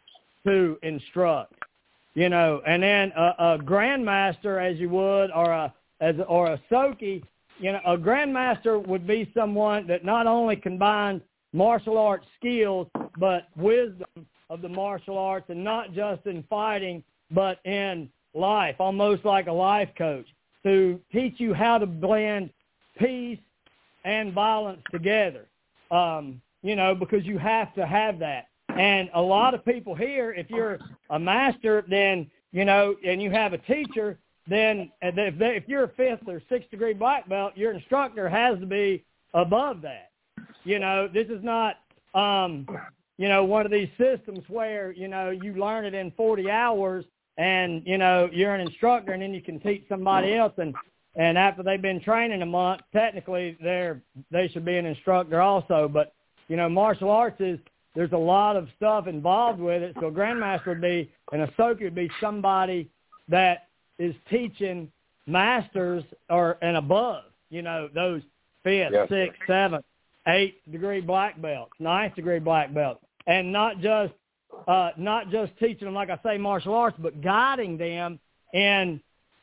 to instruct, you know, and then a, a grandmaster, as you would, or a as or a soki, you know, a grandmaster would be someone that not only combines martial arts skills but wisdom of the martial arts, and not just in fighting but in life, almost like a life coach, to teach you how to blend peace and violence together, um, you know, because you have to have that. And a lot of people here, if you're a master, then, you know, and you have a teacher, then if, they, if you're a fifth or sixth degree black belt, your instructor has to be above that. You know, this is not, um, you know, one of these systems where, you know, you learn it in forty hours and, you know, you're an instructor and then you can teach somebody else. And, and after they've been training a month, technically they're, they should be an instructor also. But, you know, martial arts is, there's a lot of stuff involved with it. So a grandmaster would be, and a soki would be somebody that is teaching masters or and above, you know, those fifth, yes. sixth, seventh, eighth degree black belts, ninth degree black belts, and not just uh, not just teaching them, like I say, martial arts, but guiding them in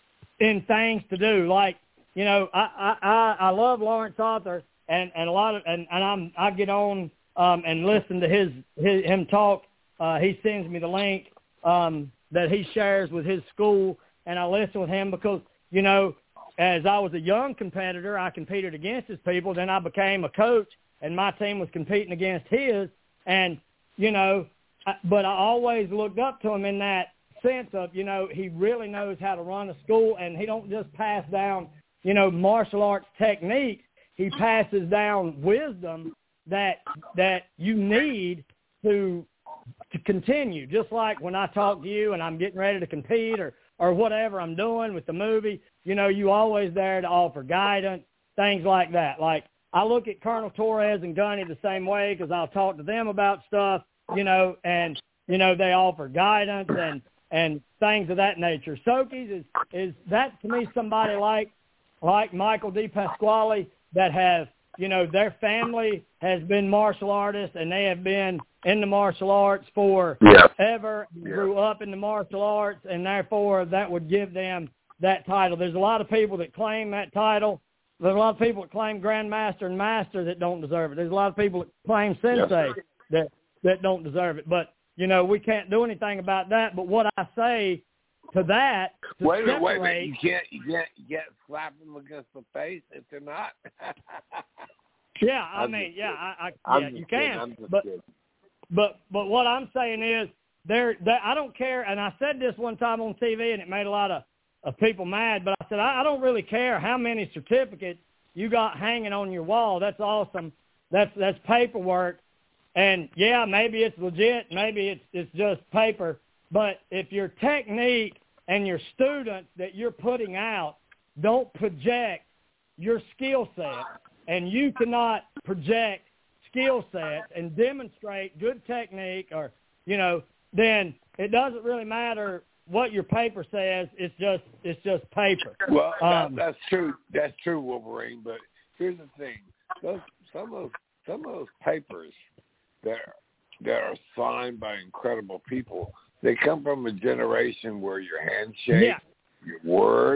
in things to do. Like, you know, I I, I love Lawrence Arthur, and, and a lot of and, and I'm I get on um, and listen to his, his him talk. Uh, he sends me the link um, that he shares with his school. And I listen with him because, you know, as I was a young competitor, I competed against his people. Then I became a coach, and my team was competing against his. And, you know, I, but I always looked up to him in that sense of, you know, he really knows how to run a school, and he don't just pass down, you know, martial arts techniques. He passes down wisdom that that you need to to continue. Just like when I talk to you and I'm getting ready to compete or or whatever I'm doing with the movie, you know, you always there to offer guidance, things like that. Like, I look at Colonel Torres and Gunny the same way because I'll talk to them about stuff, you know, and, you know, they offer guidance and, and things of that nature. Sokis is, is that, to me, somebody like, like Michael D. Pasquale that have, you know, their family has been martial artists and they have been in the martial arts for yeah. ever, yeah. grew up in the martial arts, and therefore that would give them that title. There's a lot of people that claim that title. There's a lot of people that claim grandmaster and master that don't deserve it. There's a lot of people that claim sensei yes, that, that don't deserve it. But, you know, we can't do anything about that. But what I say to that, to wait a minute, separate, wait a minute. You can't, you can't, you can't slap them against the face if they're not. yeah, I I'm mean, yeah, I, I, yeah, you can. But, kidding. But but what I'm saying is, there, I don't care, and I said this one time on T V, and it made a lot of, of people mad, but I said, I, I don't really care how many certificates you got hanging on your wall. That's awesome. That's that's paperwork. And, yeah, maybe it's legit. Maybe it's it's just paper. But if your technique and your students that you're putting out don't project your skill set, and you cannot project skill sets and demonstrate good technique, or, you know, then it doesn't really matter what your paper says. It's just it's just paper. Well, um, that, that's true. That's true, Wolverine. But here's the thing: those, some of some of those papers that are, that are signed by incredible people, they come from a generation where your handshake, yeah. your word,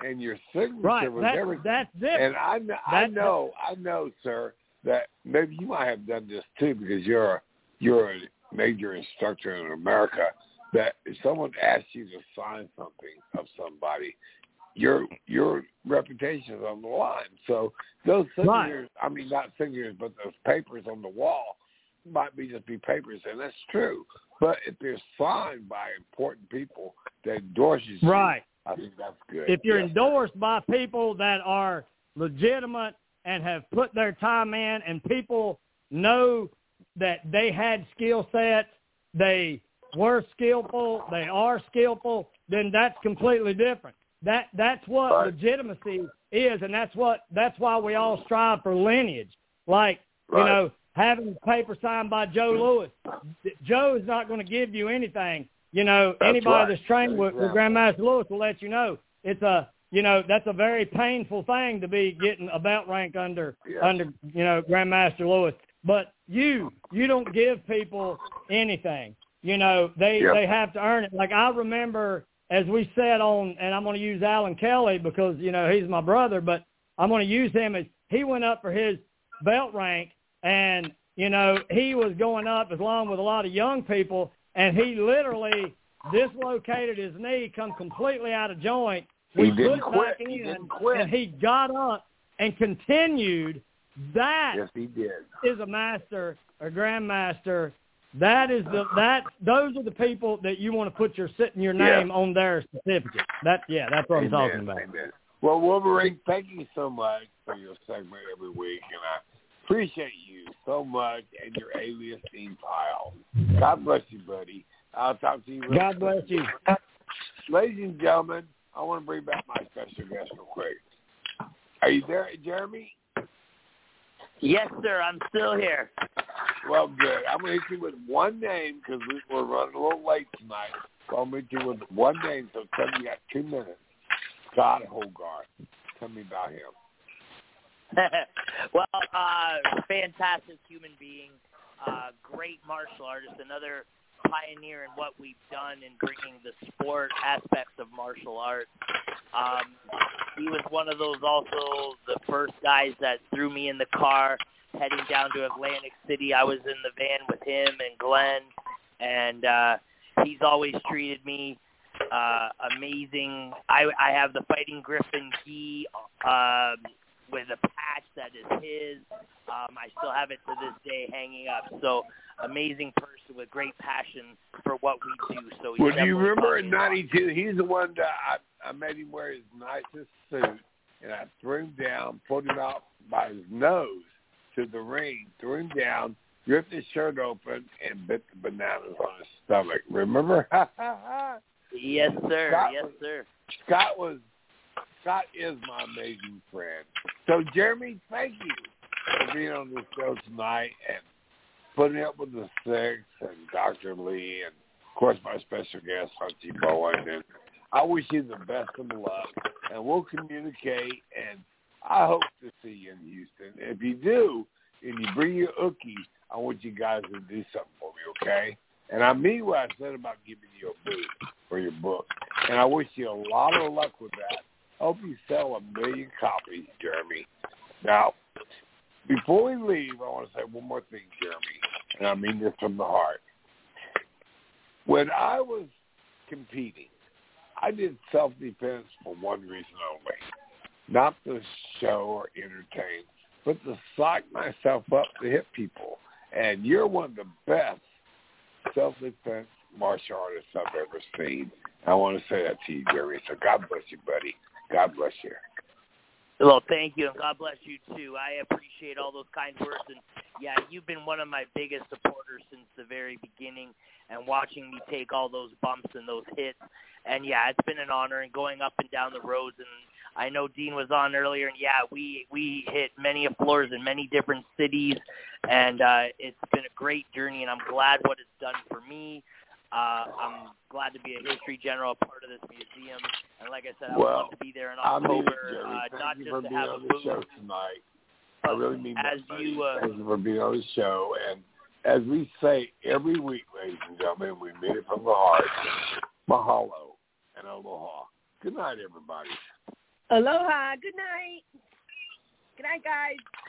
and your signature right. was That's, everything. That's different. And I, kn- I That's know, I know, sir, that maybe you might have done this too because you're a, you're a major instructor in America. That if someone asks you to sign something of somebody, your your reputation is on the line. So those signatures, right. I mean, not signatures, but those papers on the wall might be just be papers, and that's true. But if they're signed by important people that endorses you, right. I think that's good. If you're yes, endorsed sir. by people that are legitimate and have put their time in, and people know that they had skill sets, they were skillful, they are skillful, then that's completely different. That that's what right. legitimacy is, and that's what that's why we all strive for lineage. Like right. you know, having a paper signed by Joe Louis. Joe is not going to give you anything. You know, that's anybody right. that's trained with, with Grandmaster Lewis will let you know it's a you know that's a very painful thing to be getting a belt rank under yes. under you know Grandmaster Lewis. But you you don't give people anything. You know, they, yep. they have to earn it. Like I remember as we sat on, and I'm going to use Alan Kelly because, you know, he's my brother, but I'm going to use him as he went up for his belt rank, and, you know, he was going up as along with a lot of young people, and he literally dislocated his knee, come completely out of joint. We he didn't put it quit. back He in, didn't quit. and he got up and continued. That yes, he did. is a master, a grandmaster. That is the that those are the people that you want to put your sitting your name yeah. on their certificate. That yeah, that's what Amen. I'm talking about. Amen. Well, Wolverine, thank you so much for your segment every week, and I appreciate you so much and your alias team pile. God bless you, buddy. I'll talk to you. Real God bless you, ladies and gentlemen. I want to bring back my special guest real quick. Are you there, Jeremy? Yes, sir. I'm still here. Well, good. I'm going to hit you with one name because we, we're running a little late tonight. So I'm going to hit you with one name. So tell me you got two minutes. Scott Hogarth. Tell me about him. well, uh, fantastic human being, uh, great martial artist, another pioneer in what we've done in bringing the sport aspects of martial arts. Um, he was one of those also the first guys that threw me in the car heading down to Atlantic City. I was in the van with him and Glenn, and uh, he's always treated me uh, amazing. I, I have the Fighting Griffin gi uh, with a patch that is his. Um, I still have it to this day hanging up. So amazing person with great passion for what we do. So well, do you remember in ninety-two, he's the one that I, I made him wear his nicest suit, and I threw him down, pulled him out by his nose to the ring, threw him down, ripped his shirt open, and bit the bananas on his stomach. Remember? Yes, sir. Scott yes, was, sir. Scott was Scott is my amazing friend. So, Jeremy, thank you for being on this show tonight and putting up with the Six and Doctor Lee and, of course, my special guest, Hunty Bowen. And I wish you the best of luck, and we'll communicate, and I hope to see you in Houston. If you do, and you bring your Ookie, I want you guys to do something for me, okay? And I mean what I said about giving you a booth for your book. And I wish you a lot of luck with that. Hope you sell a million copies, Jeremy. Now, before we leave, I want to say one more thing, Jeremy, and I mean this from the heart. When I was competing, I did self-defense for one reason only, not to show or entertain, but to psych myself up to hit people. And you're one of the best self-defense martial artists I've ever seen. I want to say that to you, Jeremy. So God bless you, buddy. God bless you. Well, thank you, and God bless you, too. I appreciate all those kind words. And, yeah, you've been one of my biggest supporters since the very beginning and watching me take all those bumps and those hits. And, yeah, it's been an honor and going up and down the roads. And I know Dean was on earlier, and, yeah, we, we hit many floors in many different cities. And uh, it's been a great journey, and I'm glad what it's done for me. Uh, I'm glad to be a history general, a part of this museum, and like I said, I would well, love to be there in I October, mean it, Jerry. uh, Thank not you just for to being have on a the booth. show tonight. I really mean as that. you, uh, Thank you for being on the show, and as we say every week, ladies and gentlemen, we mean it from the heart. Mahalo and aloha. Good night, everybody. Aloha. Good night. Good night, guys.